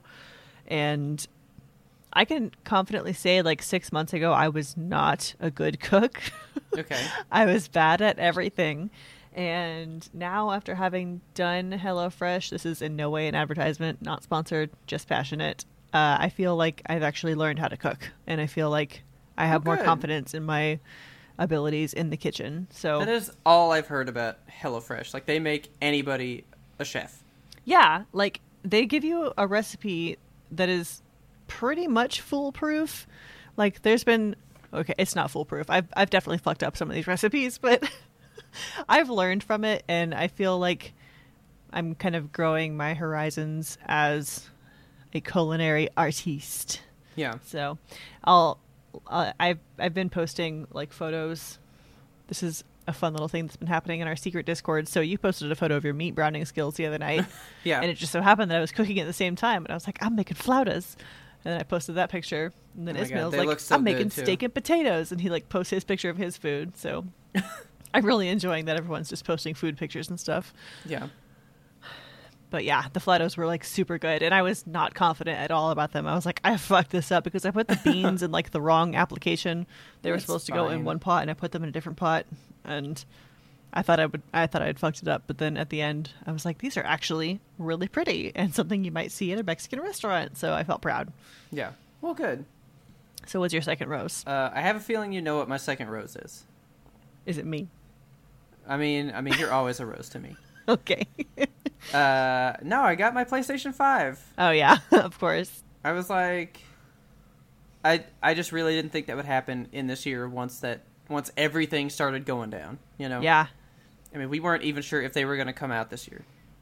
and I can confidently say like six months ago I was not a good cook. Okay. I was bad at everything. And now, after having done HelloFresh, this is in no way an advertisement, not sponsored, just passionate. Uh, I feel like I've actually learned how to cook, and I feel like I have Oh, more good. confidence in my abilities in the kitchen. So That is all I've heard about HelloFresh. Like they make anybody a chef. yeah, like they give you a recipe that is pretty much foolproof. Like there's been okay, it's not foolproof. I've I've definitely fucked up some of these recipes, but I've learned from it, and I feel like I'm kind of growing my horizons as a culinary artiste. Yeah. So, I'll uh, I've I've been posting like photos. This is a fun little thing that's been happening in our secret Discord. So you posted a photo of your meat browning skills the other night. Yeah. And it just so happened that I was cooking at the same time, and I was like, I'm making flautas. And then I posted that picture, and then Oh my God, Ismail's they like, look so I'm making good, too. steak and potatoes, and he like posts his picture of his food. So I'm really enjoying that everyone's just posting food pictures and stuff. Yeah. But yeah, the flautas were like super good, and I was not confident at all about them. I was like, I fucked this up because I put the beans in like the wrong application. They were That's supposed to go in fine. one pot, and I put them in a different pot, and I thought I would. I thought I had fucked it up, but then at the end, I was like, these are actually really pretty and something you might see at a Mexican restaurant. So I felt proud. Yeah. Well, good. So what's your second rose? Uh, I have a feeling you know what my second rose is. Is it me? I mean, I mean, you're always a rose to me. Okay. Uh, no, I got my PlayStation five. Oh yeah, of course. I was like, I I just really didn't think that would happen in this year. Once that once everything started going down, you know. Yeah. I mean, we weren't even sure if they were going to come out this year.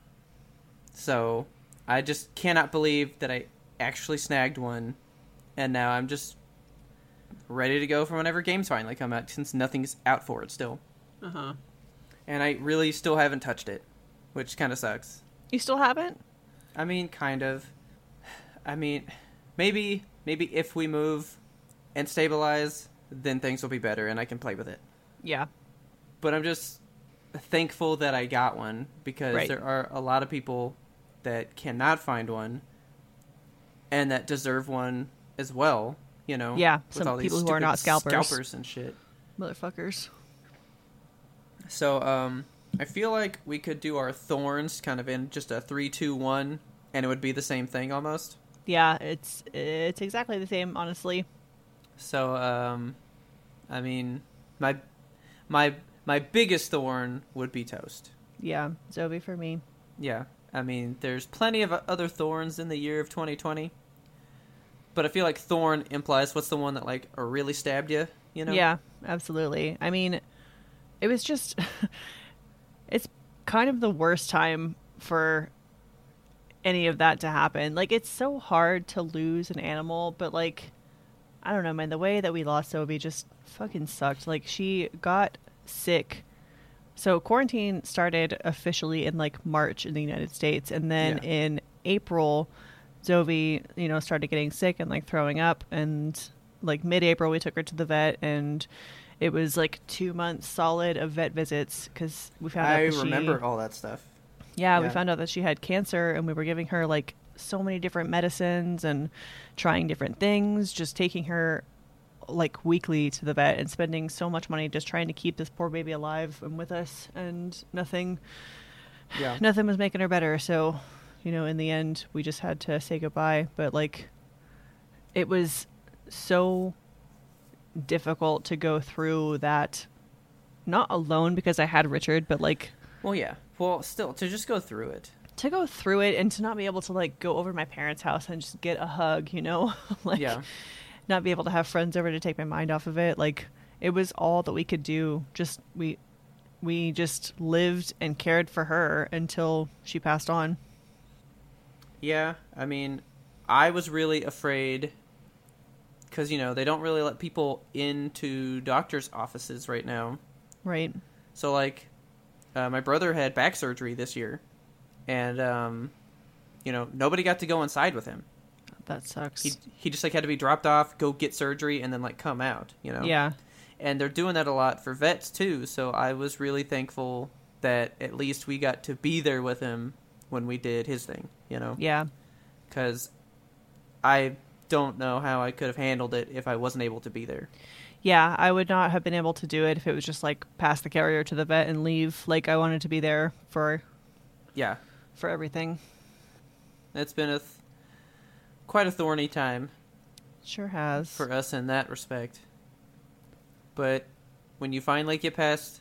So, I just cannot believe that I actually snagged one, and now I'm just ready to go for whenever games finally come out, since nothing's out for it still. Uh huh. And I really still haven't touched it, which kind of sucks. You still haven't? I mean, kind of. I mean, maybe maybe if we move and stabilize, then things will be better and I can play with it. Yeah. But I'm just thankful that I got one, because Right. there are a lot of people that cannot find one and that deserve one as well, you know? Yeah, with some all these people who are stupid not scalpers. Scalpers and shit. Motherfuckers. So, um, I feel like we could do our thorns kind of in just a three, two, one, and it would be the same thing almost. Yeah, it's it's exactly the same, honestly. So, um, I mean, my my my biggest thorn would be toast. Yeah, Zoe for me. Yeah, I mean, there's plenty of other thorns in the year of twenty twenty, but I feel like thorn implies what's the one that like really stabbed you, you know? Yeah, absolutely. I mean, it was just it's kind of the worst time for any of that to happen. Like, it's so hard to lose an animal, but like, I don't know, man, the way that we lost Zoe just fucking sucked. Like, she got sick. So quarantine started officially in like March in the United States, and then Yeah. in April, Zoe, you know, started getting sick and like throwing up, and like mid-April we took her to the vet, and it was like two months solid of vet visits because we found out I that she, remember all that stuff. yeah, we Yeah. found out that she had cancer, and we were giving her like so many different medicines and trying different things, just taking her like weekly to the vet and spending so much money just trying to keep this poor baby alive and with us, and nothing Yeah. nothing was making her better. So, you know, in the end we just had to say goodbye. But like, it was so difficult to go through that, not alone because I had Richard, but like, Well, yeah. Well, still, to just go through it. to go through it and to not be able to like go over to my parents' house and just get a hug, you know, like Yeah. not be able to have friends over to take my mind off of it. Like, it was all that we could do. Just we we just lived and cared for her until she passed on. Yeah, I mean, I was really afraid because, you know, they don't really let people into doctors' offices right now. Right. So, like, uh, my brother had back surgery this year, and, um, you know, nobody got to go inside with him. That sucks. He he just, like, had to be dropped off, go get surgery, and then, like, come out, you know? Yeah. And they're doing that a lot for vets, too, so I was really thankful that at least we got to be there with him when we did his thing, you know? Yeah. Because I don't know how I could have handled it if I wasn't able to be there. Yeah, I would not have been able to do it if it was just like pass the carrier to the vet and leave. Like, I wanted to be there for Yeah, for everything. it's been a th- quite a thorny time Sure has. for us in that respect. But when you finally get past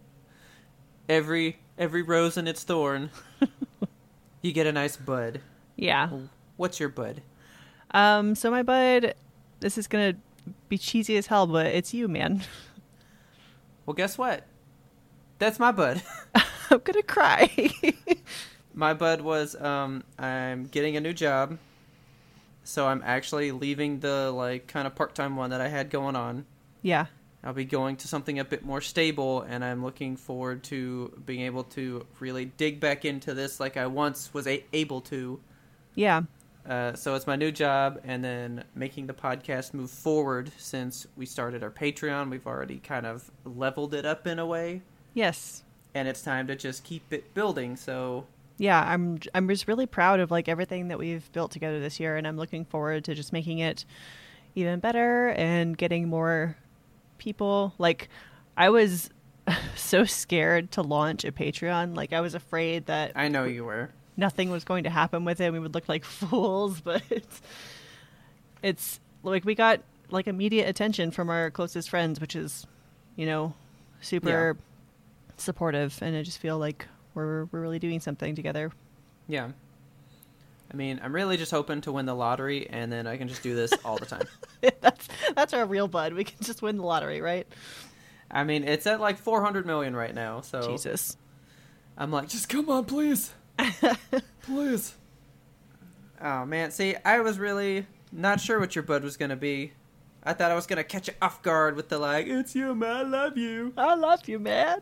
every every rose and its thorn, you get a nice bud. Yeah. What's your bud? Um, so my bud, this is gonna be cheesy as hell, but it's you, man. Well, guess what? That's my bud. I'm gonna cry. My bud was, um, I'm getting a new job, so I'm actually leaving the, like, kind of part-time one that I had going on. Yeah. I'll be going to something a bit more stable, and I'm looking forward to being able to really dig back into this like I once was a- able to. Yeah. Uh, so it's my new job, and then making the podcast move forward since we started our Patreon. We've already kind of leveled it up in a way, Yes. and it's time to just keep it building, so... Yeah, I'm I'm just really proud of like everything that we've built together this year, and I'm looking forward to just making it even better and getting more people. Like, I was so scared to launch a Patreon. Like, I was afraid that I know you were. nothing was going to happen with it. We would look like fools, but it's, it's like we got like immediate attention from our closest friends, which is, you know, super supportive, and I just feel like we're we're really doing something together. Yeah. I mean, I'm really just hoping to win the lottery, and then I can just do this all the time. that's that's our real bud. We can just win the lottery, right? I mean, it's at like four hundred million right now, so... Jesus. I'm like, just come on, please. Please. Oh, man. See, I was really not sure what your bud was going to be. I thought I was going to catch it off guard with the, like, it's you, man, I love you. I love you, man.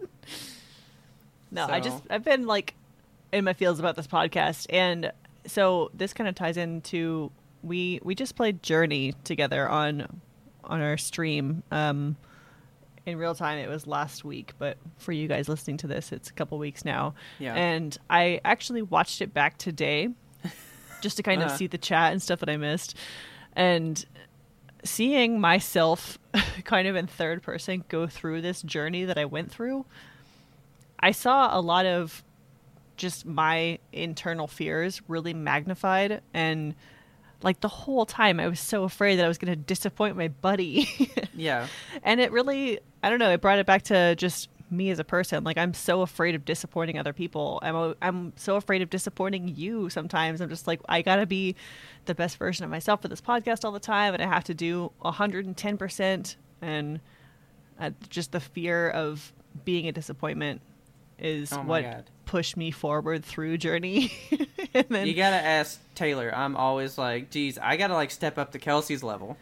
No, I So- just, I've been like in my feels about this podcast. And so this kind of ties into, we, we just played Journey together on, on our stream. Um, in real time, it was last week, but for you guys listening to this, it's a couple weeks now. Yeah. And I actually watched it back today just to kind of Uh-huh. see the chat and stuff that I missed. And seeing myself kind of in third person go through this journey that I went through, I saw a lot of just my internal fears really magnified. And like the whole time I was so afraid that I was going to disappoint my buddy. Yeah. And it really, I don't know, it brought it back to just me as a person. Like, I'm so afraid of disappointing other people. I'm a, I'm so afraid of disappointing you sometimes. I'm just like, I got to be the best version of myself for this podcast all the time, and I have to do one hundred ten percent. And uh, just the fear of being a disappointment is Oh my what God. pushed me forward through Journey. And then You gotta ask Taylor. I'm always like, geez, I gotta, like, step up to Kelsey's level.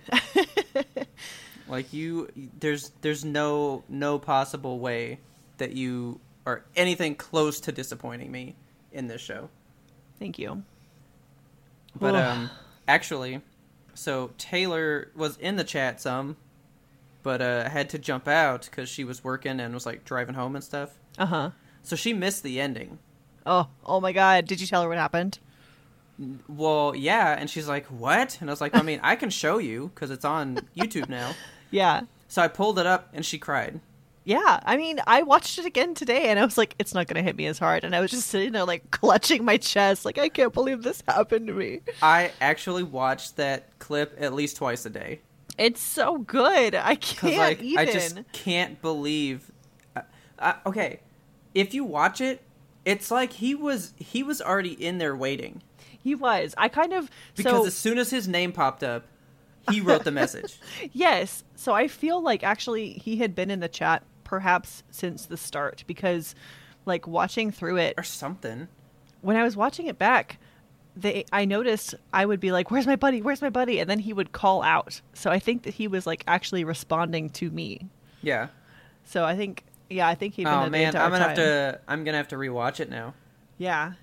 Like, you, there's there's no no possible way that you are anything close to disappointing me in this show. Thank you. But, Ugh. um, actually, so Taylor was in the chat some, but uh, had to jump out because she was working and was, like, driving home and stuff. Uh-huh. So she missed the ending. Oh, oh my God. Did you tell her what happened? well, yeah. And she's like, what? And I was like, I mean, I can show you because it's on YouTube now. Yeah. So I pulled it up and she cried. Yeah. I mean, I watched it again today and I was like, it's not going to hit me as hard. And I was just sitting there like clutching my chest. Like, I can't believe this happened to me. I actually watched that clip at least twice a day. It's so good. I can't like, even. I just can't believe. Uh, uh, okay. If you watch it, it's like he was he was already in there waiting. He was. I kind of because so, as soon as his name popped up, he wrote the message. Yes. So I feel like actually he had been in the chat perhaps since the start because like watching through it or something. When I was watching it back, they I noticed I would be like, "Where's my buddy? Where's my buddy?" And then he would call out. So I think that he was like actually responding to me. Yeah. So I think yeah, I think he'd been oh there man, the entire I'm gonna time. have to. I'm gonna have to rewatch it now. Yeah.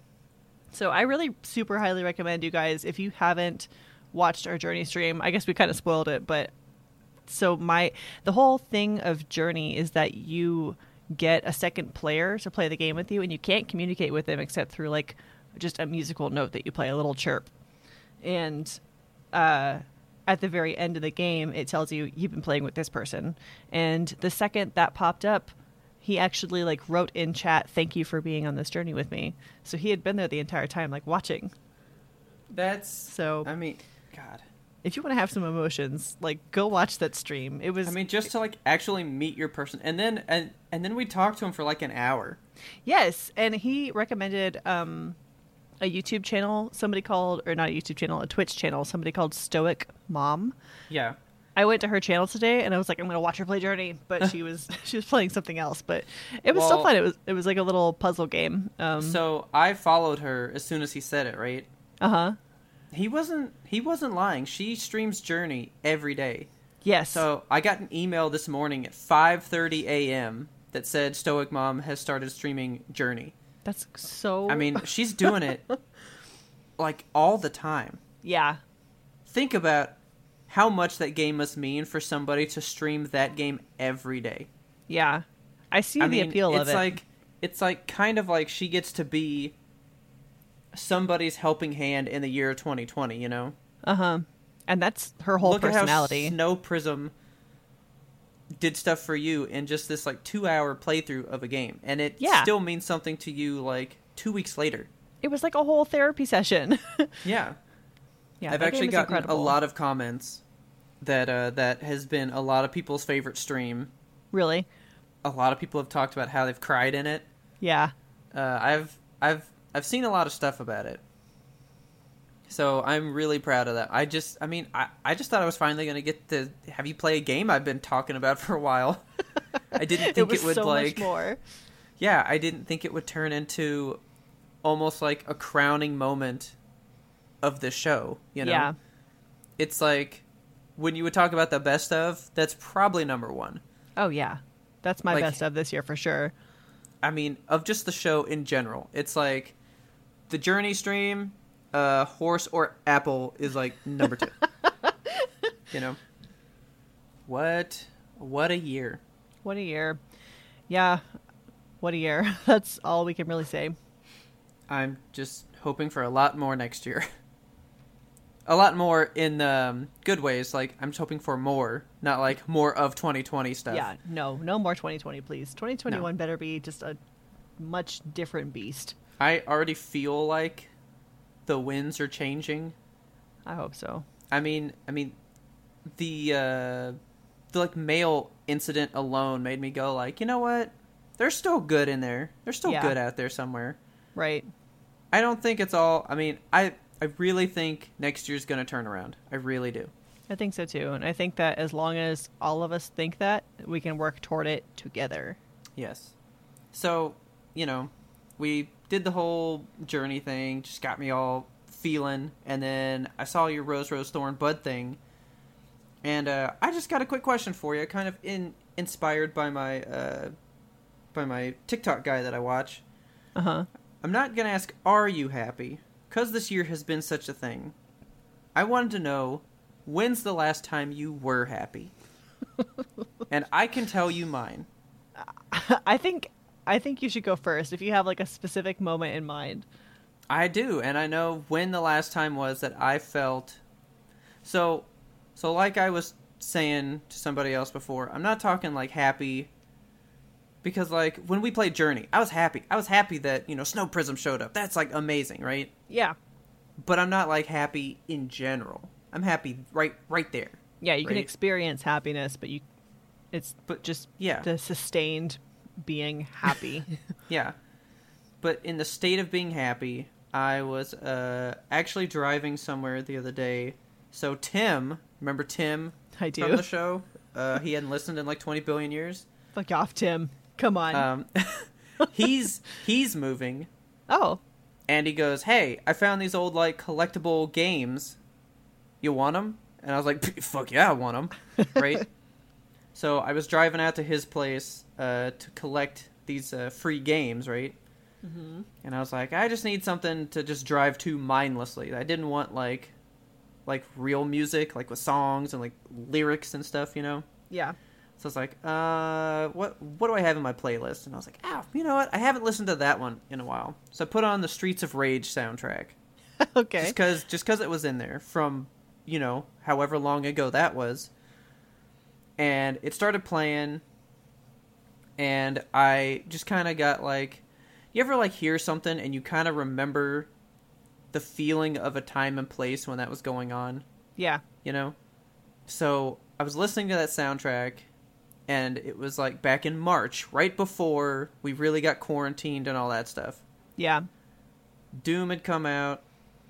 So I really super highly recommend you guys if you haven't watched our Journey stream. I guess we kind of spoiled it, but so my the whole thing of Journey is that you get a second player to play the game with you, and you can't communicate with them except through like just a musical note that you play, a little chirp. And uh at the very end of the game, it tells you you've been playing with this person. And the second that popped up, he actually like wrote in chat, "Thank you for being on this journey with me." So he had been there the entire time, like watching. That's so. I mean, God. If you want to have some emotions, like go watch that stream. It was. I mean, just to like actually meet your person, and then and and then we talked to him for like an hour. Yes, and he recommended um. a YouTube channel, somebody called, or not a YouTube channel, a Twitch channel, somebody called Stoic Mom. Yeah. I went to her channel today and I was like, I'm going to watch her play Journey, but she was she was playing something else, but it was well, still fun. It was it was like a little puzzle game. Um, so I followed her as soon as he said it, right? Uh-huh. He wasn't he wasn't lying. She streams Journey every day. Yes. So I got an email this morning at five thirty a.m. that said Stoic Mom has started streaming Journey. That's so... I mean, she's doing it, like, all the time. Yeah. Think about how much that game must mean for somebody to stream that game every day. Yeah. I see I the mean, appeal of it's it. Like, it's like kind of like she gets to be somebody's helping hand in the year twenty twenty, you know? Uh-huh. And that's her whole Look personality. At how Snow Prism did stuff for you in just this like two hour playthrough of a game, and it yeah. still means something to you like two weeks later. It was like a whole therapy session. yeah yeah I've actually gotten incredible. a lot of comments that uh that has been a lot of people's favorite stream. Really? A lot of people have talked about how they've cried in it. Yeah. uh i've i've i've seen a lot of stuff about it, so I'm really proud of that. I just, I mean, I, I just thought I was finally going to get to have you play a game I've been talking about for a while. I didn't think it, was it would, so like... much more. Yeah, I didn't think it would turn into almost like a crowning moment of the show, you know? Yeah. It's like, when you would talk about the best of, that's probably number one. Oh, yeah. That's my Like, best of this year for sure. I mean, of just the show in general. It's like, the Journey stream... Uh, horse or apple is like number two. You know, what? What a year! What a year! Yeah, what a year! That's all we can really say. I'm just hoping for a lot more next year. A lot more in um, good ways. Like I'm just hoping for more, not like more of twenty twenty stuff. Yeah, no, no more twenty twenty, please. twenty twenty-one No. better be just a much different beast. I already feel like the winds are changing. I hope so. I mean, I mean, the uh, the like mail incident alone made me go like, you know what? They're still good in there. They're still Yeah. good out there somewhere. Right. I don't think it's all. I mean, I I really think next year's gonna turn around. I really do. I think so too, and I think that as long as all of us think that, we can work toward it together. Yes. So, you know, we did the whole Journey thing, just got me all feeling, and then I saw your Rose Rose Thorn Bud thing, and uh, I just got a quick question for you, kind of in inspired by my uh, by my TikTok guy that I watch. Uh huh. I'm not gonna ask, are you happy? Because this year has been such a thing. I wanted to know, when's the last time you were happy? And I can tell you mine. I think I think you should go first if you have like a specific moment in mind. I do, and I know when the last time was that I felt so so like I was saying to somebody else before, I'm not talking like happy because like when we played Journey, I was happy. I was happy that, you know, Snow Prism showed up. That's like amazing, right? Yeah. But I'm not like happy in general. I'm happy right right there. Yeah, you right? can experience happiness, but you it's But just yeah. the sustained being happy. Yeah. But in the state of being happy, I was uh, actually driving somewhere the other day. So Tim, remember Tim I do. from the show? Uh, he hadn't listened in like twenty billion years. Fuck off, Tim. Come on. Um, he's he's moving, oh. and he goes, "Hey, I found these old like collectible games. You want them?" And I was like, "Fuck yeah, I want them!" Right? So I was driving out to his place uh, to collect these uh, free games, right? Mm-hmm. And I was like, I just need something to just drive to mindlessly. I didn't want like, like real music, like with songs and like lyrics and stuff, you know. Yeah. So I was like, uh, what what do I have in my playlist? And I was like, oh, you know what? I haven't listened to that one in a while. So I put on the Streets of Rage soundtrack. Okay. Just because just cause it was in there from, you know, however long ago that was. And it started playing. And I just kind of got like, you ever like hear something and you kind of remember the feeling of a time and place when that was going on? Yeah. You know? So I was listening to that soundtrack, and it was like back in March, right before we really got quarantined and all that stuff. Yeah. Doom had come out.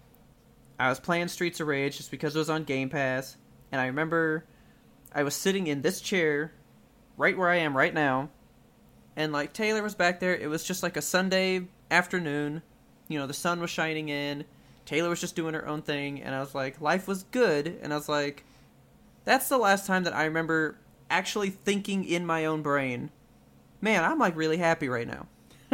I was playing Streets of Rage just because it was on Game Pass. And I remember I was sitting in this chair right where I am right now. And like Taylor was back there. It was just like a Sunday afternoon. You know, the sun was shining in. Taylor was just doing her own thing. And I was like, life was good. And I was like, that's the last time that I remember actually thinking in my own brain, man, I'm like really happy right now.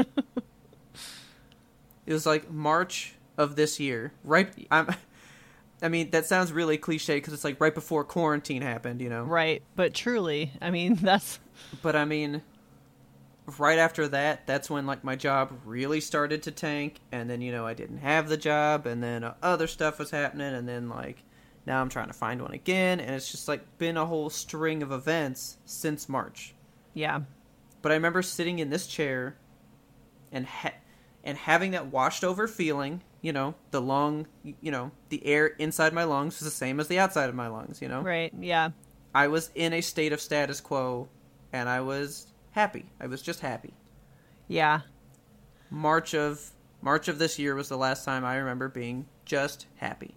It was like March of this year. Right. I'm, I mean, that sounds really cliche because it's like right before quarantine happened, you know? Right. But truly, I mean, that's... But I mean, right after that, that's when like my job really started to tank. And then, you know, I didn't have the job. And then uh, other stuff was happening. And then like... Now I'm trying to find one again, and it's just like been a whole string of events since March. Yeah. But I remember sitting in this chair and ha- and having that washed over feeling, you know, the lung, you know, the air inside my lungs was the same as the outside of my lungs, you know? Right, yeah. I was in a state of status quo, and I was happy. I was just happy. Yeah. March of March of this year was the last time I remember being just happy.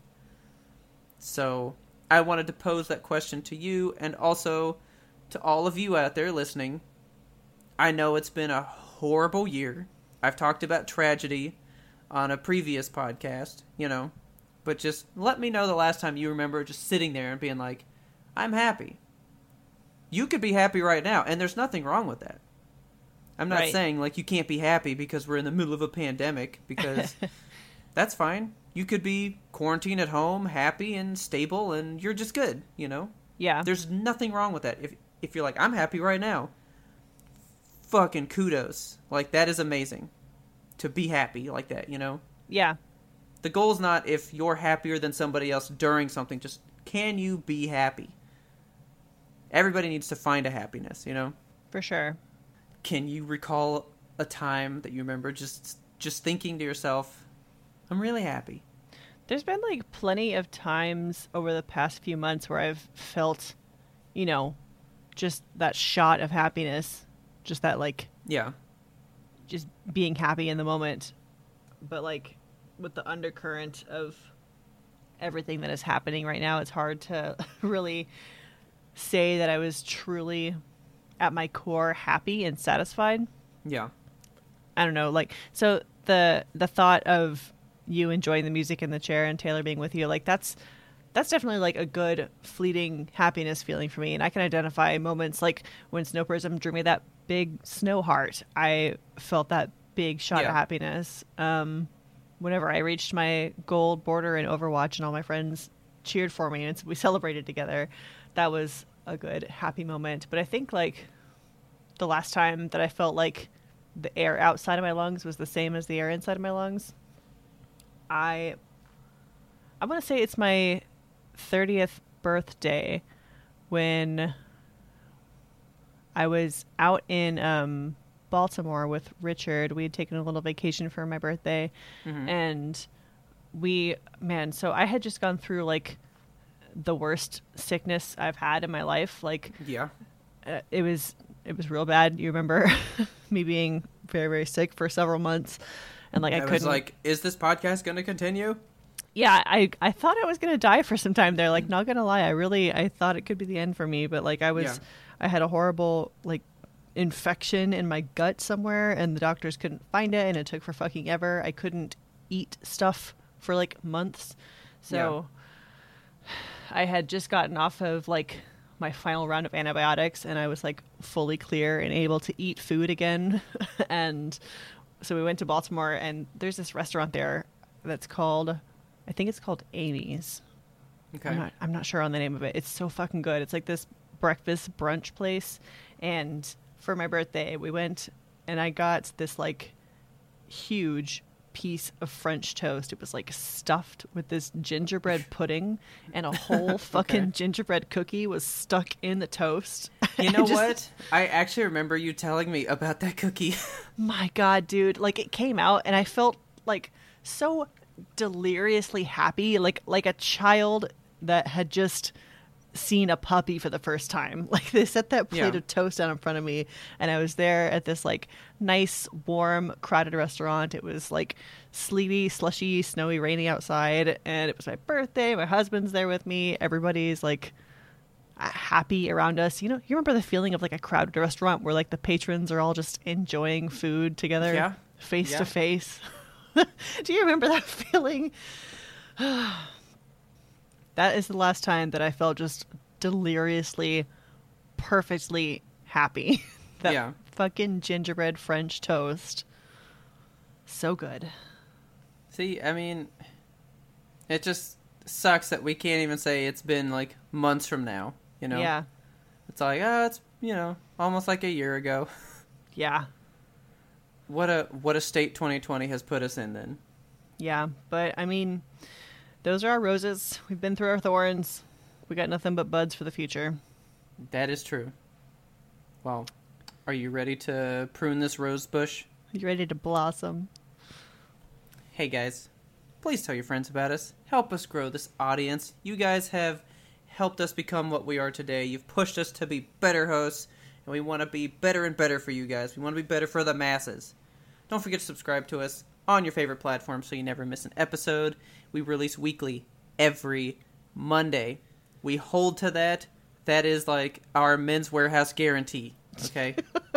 So I wanted to pose that question to you and also to all of you out there listening. I know it's been a horrible year. I've talked about tragedy on a previous podcast, you know, but just let me know the last time you remember just sitting there and being like, I'm happy. You could be happy right now, and there's nothing wrong with that. I'm not Right. saying like you can't be happy because we're in the middle of a pandemic, because that's fine. You could be quarantined at home, happy and stable, and you're just good, you know? Yeah. There's nothing wrong with that. If if you're like, I'm happy right now, fucking kudos. Like, that is amazing. To be happy like that, you know? Yeah. The goal's not if you're happier than somebody else during something, just can you be happy? Everybody needs to find a happiness, you know? For sure. Can you recall a time that you remember just just thinking to yourself, I'm really happy? There's been like plenty of times over the past few months where I've felt, you know, just that shot of happiness, just that like, Yeah. just being happy in the moment. But like with the undercurrent of everything that is happening right now, it's hard to really say that I was truly at my core happy and satisfied. Yeah. I don't know, like, so the the thought of you enjoying the music in the chair and Taylor being with you, like that's that's definitely like a good fleeting happiness feeling for me. And I can identify moments like when Snow Prism drew me that big snow heart. I felt that big shot Yeah. of happiness. Um, whenever I reached my gold border in Overwatch and all my friends cheered for me and we celebrated together, that was a good happy moment. But I think like the last time that I felt like the air outside of my lungs was the same as the air inside of my lungs, I I want to say it's my thirtieth birthday when I was out in um, Baltimore with Richard. We had taken a little vacation for my birthday, mm-hmm. and we, man, so I had just gone through like the worst sickness I've had in my life. Like, yeah, uh, it was it was real bad. You remember me being very very sick for several months, and like I, I couldn't. Was like, is this podcast going to continue? Yeah, I I thought I was gonna die for some time there. Like, not gonna lie, I really I thought it could be the end for me. But like, I was, yeah. I had a horrible like infection in my gut somewhere, and the doctors couldn't find it, and it took for fucking ever. I couldn't eat stuff for like months, so yeah. I had just gotten off of like my final round of antibiotics, and I was like fully clear and able to eat food again. And so we went to Baltimore, and there's this restaurant there that's called, I think it's called Amy's. Okay. I'm not, I'm not sure on the name of it. It's so fucking good. It's like this breakfast brunch place. And for my birthday, we went and I got this like huge piece of French toast. It was like stuffed with this gingerbread pudding, and a whole fucking okay. gingerbread cookie was stuck in the toast. You know just, what? I actually remember you telling me about that cookie. My God, dude. Like, it came out and I felt like so deliriously happy, like like a child that had just seen a puppy for the first time. Like, they set that plate yeah. of toast down in front of me, and I was there at this like nice, warm, crowded restaurant. It was like sleety, slushy, snowy, rainy outside, and it was my birthday. My husband's there with me. Everybody's like happy around us. You know, you remember the feeling of like a crowded restaurant where like the patrons are all just enjoying food together, yeah. face yeah. to face. Do you remember that feeling? That is the last time that I felt just deliriously, perfectly happy. That yeah. fucking gingerbread French toast. So good. See, I mean, it just sucks that we can't even say it's been like months from now, you know? Yeah. It's like, oh, it's, you know, almost like a year ago. Yeah. What a what a state twenty twenty has put us in then. Yeah, but I mean, those are our roses. We've been through our thorns. We got nothing but buds for the future. That is true. Well, are you ready to prune this rose bush? You ready to blossom? Hey guys, please tell your friends about us. Help us grow this audience. You guys have helped us become what we are today. You've pushed us to be better hosts. And we want to be better and better for you guys. We want to be better for the masses. Don't forget to subscribe to us on your favorite platform so you never miss an episode. We release weekly every Monday. We hold to that. That is like our Men's Warehouse guarantee. Okay?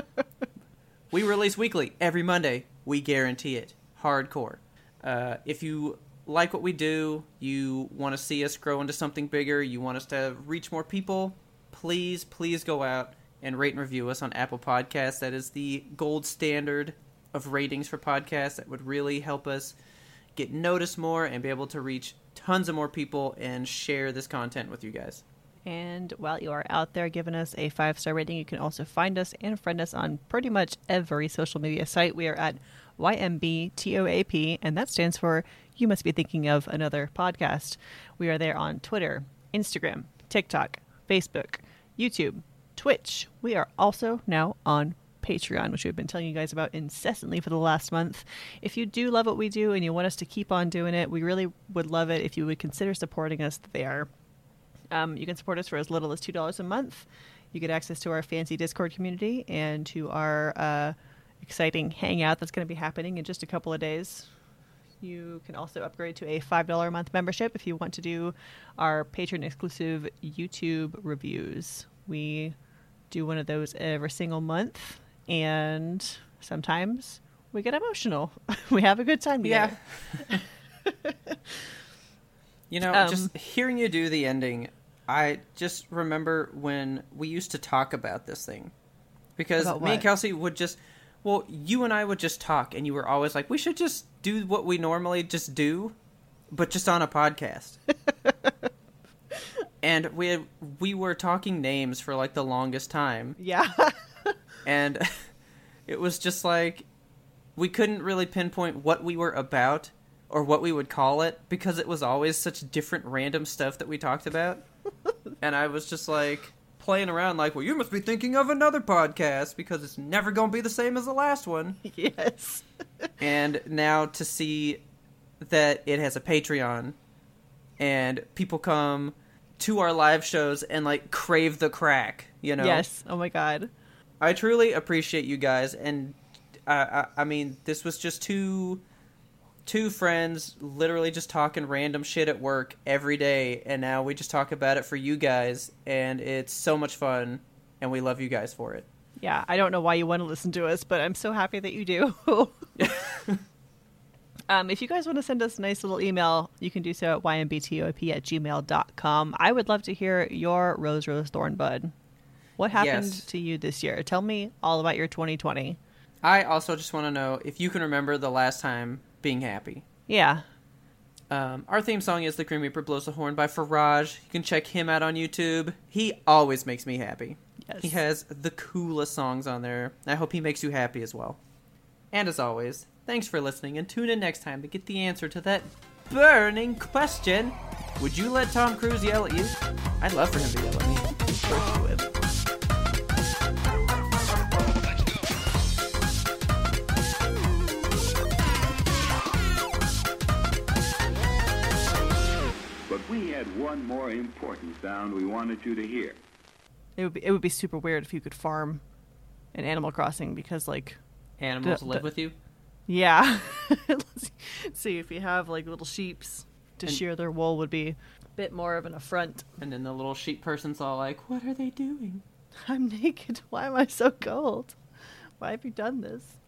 We release weekly every Monday. We guarantee it. Hardcore. Uh, if you like what we do, you want to see us grow into something bigger, you want us to reach more people, please, please go out and rate and review us on Apple Podcasts. That is the gold standard of ratings for podcasts. That would really help us get noticed more and be able to reach tons of more people and share this content with you guys. And while you are out there giving us a five-star rating, you can also find us and friend us on pretty much every social media site. We are at Y M B T O A P, and that stands for You Must Be Thinking of Another Podcast. We are there on Twitter, Instagram, TikTok, Facebook, YouTube, Twitch. We are also now on Patreon, which we've been telling you guys about incessantly for the last month. If you do love what we do and you want us to keep on doing it, we really would love it if you would consider supporting us there. Um, you can support us for as little as two dollars a month. You get access to our fancy Discord community and to our uh, exciting hangout that's going to be happening in just a couple of days. You can also upgrade to a five dollars a month membership if you want to do our patron-exclusive YouTube reviews. We do one of those every single month, and sometimes we get emotional. We have a good time together. Yeah. You know, um, just hearing you do the ending, I just remember when we used to talk about this thing. Because me and Kelsey would just, well, you and I would just talk, and you were always like, we should just do what we normally just do, but just on a podcast. And we had, we were talking names for like the longest time. Yeah. And it was just like, we couldn't really pinpoint what we were about, or what we would call it, because it was always such different random stuff that we talked about. And I was just like playing around like, well, you must be thinking of another podcast because it's never going to be the same as the last one. Yes. And now to see that it has a Patreon and people come to our live shows and like crave the crack, you know? Yes. Oh my God. I truly appreciate you guys. And I, I, I mean, this was just two, two friends literally just talking random shit at work every day. And now we just talk about it for you guys. And it's so much fun. And we love you guys for it. Yeah. I don't know why you want to listen to us, but I'm so happy that you do. Um, if you guys want to send us a nice little email, you can do so at y m b t o p at gmail dot com. I would love to hear your Rose Rose Thornbud. What happened Yes. to you this year? Tell me all about your twenty twenty. I also just want to know if you can remember the last time being happy. Yeah. Um, our theme song is The Grim Reaper Blows the Horn by Faraj. You can check him out on YouTube. He always makes me happy. Yes. He has the coolest songs on there. I hope he makes you happy as well. And as always, thanks for listening, and tune in next time to get the answer to that burning question. Would you let Tom Cruise yell at you? I'd love for him to yell at me. Of course you would. But we had one more important sound we wanted you to hear. It would be it would be super weird if you could farm in Animal Crossing because like Animals D- live d- with you? yeah. Let's see if you have like little sheeps to And- shear their wool would be a bit more of an affront. And then the little sheep person's all like, what are they doing? I'm naked. Why am I so cold? Why have you done this?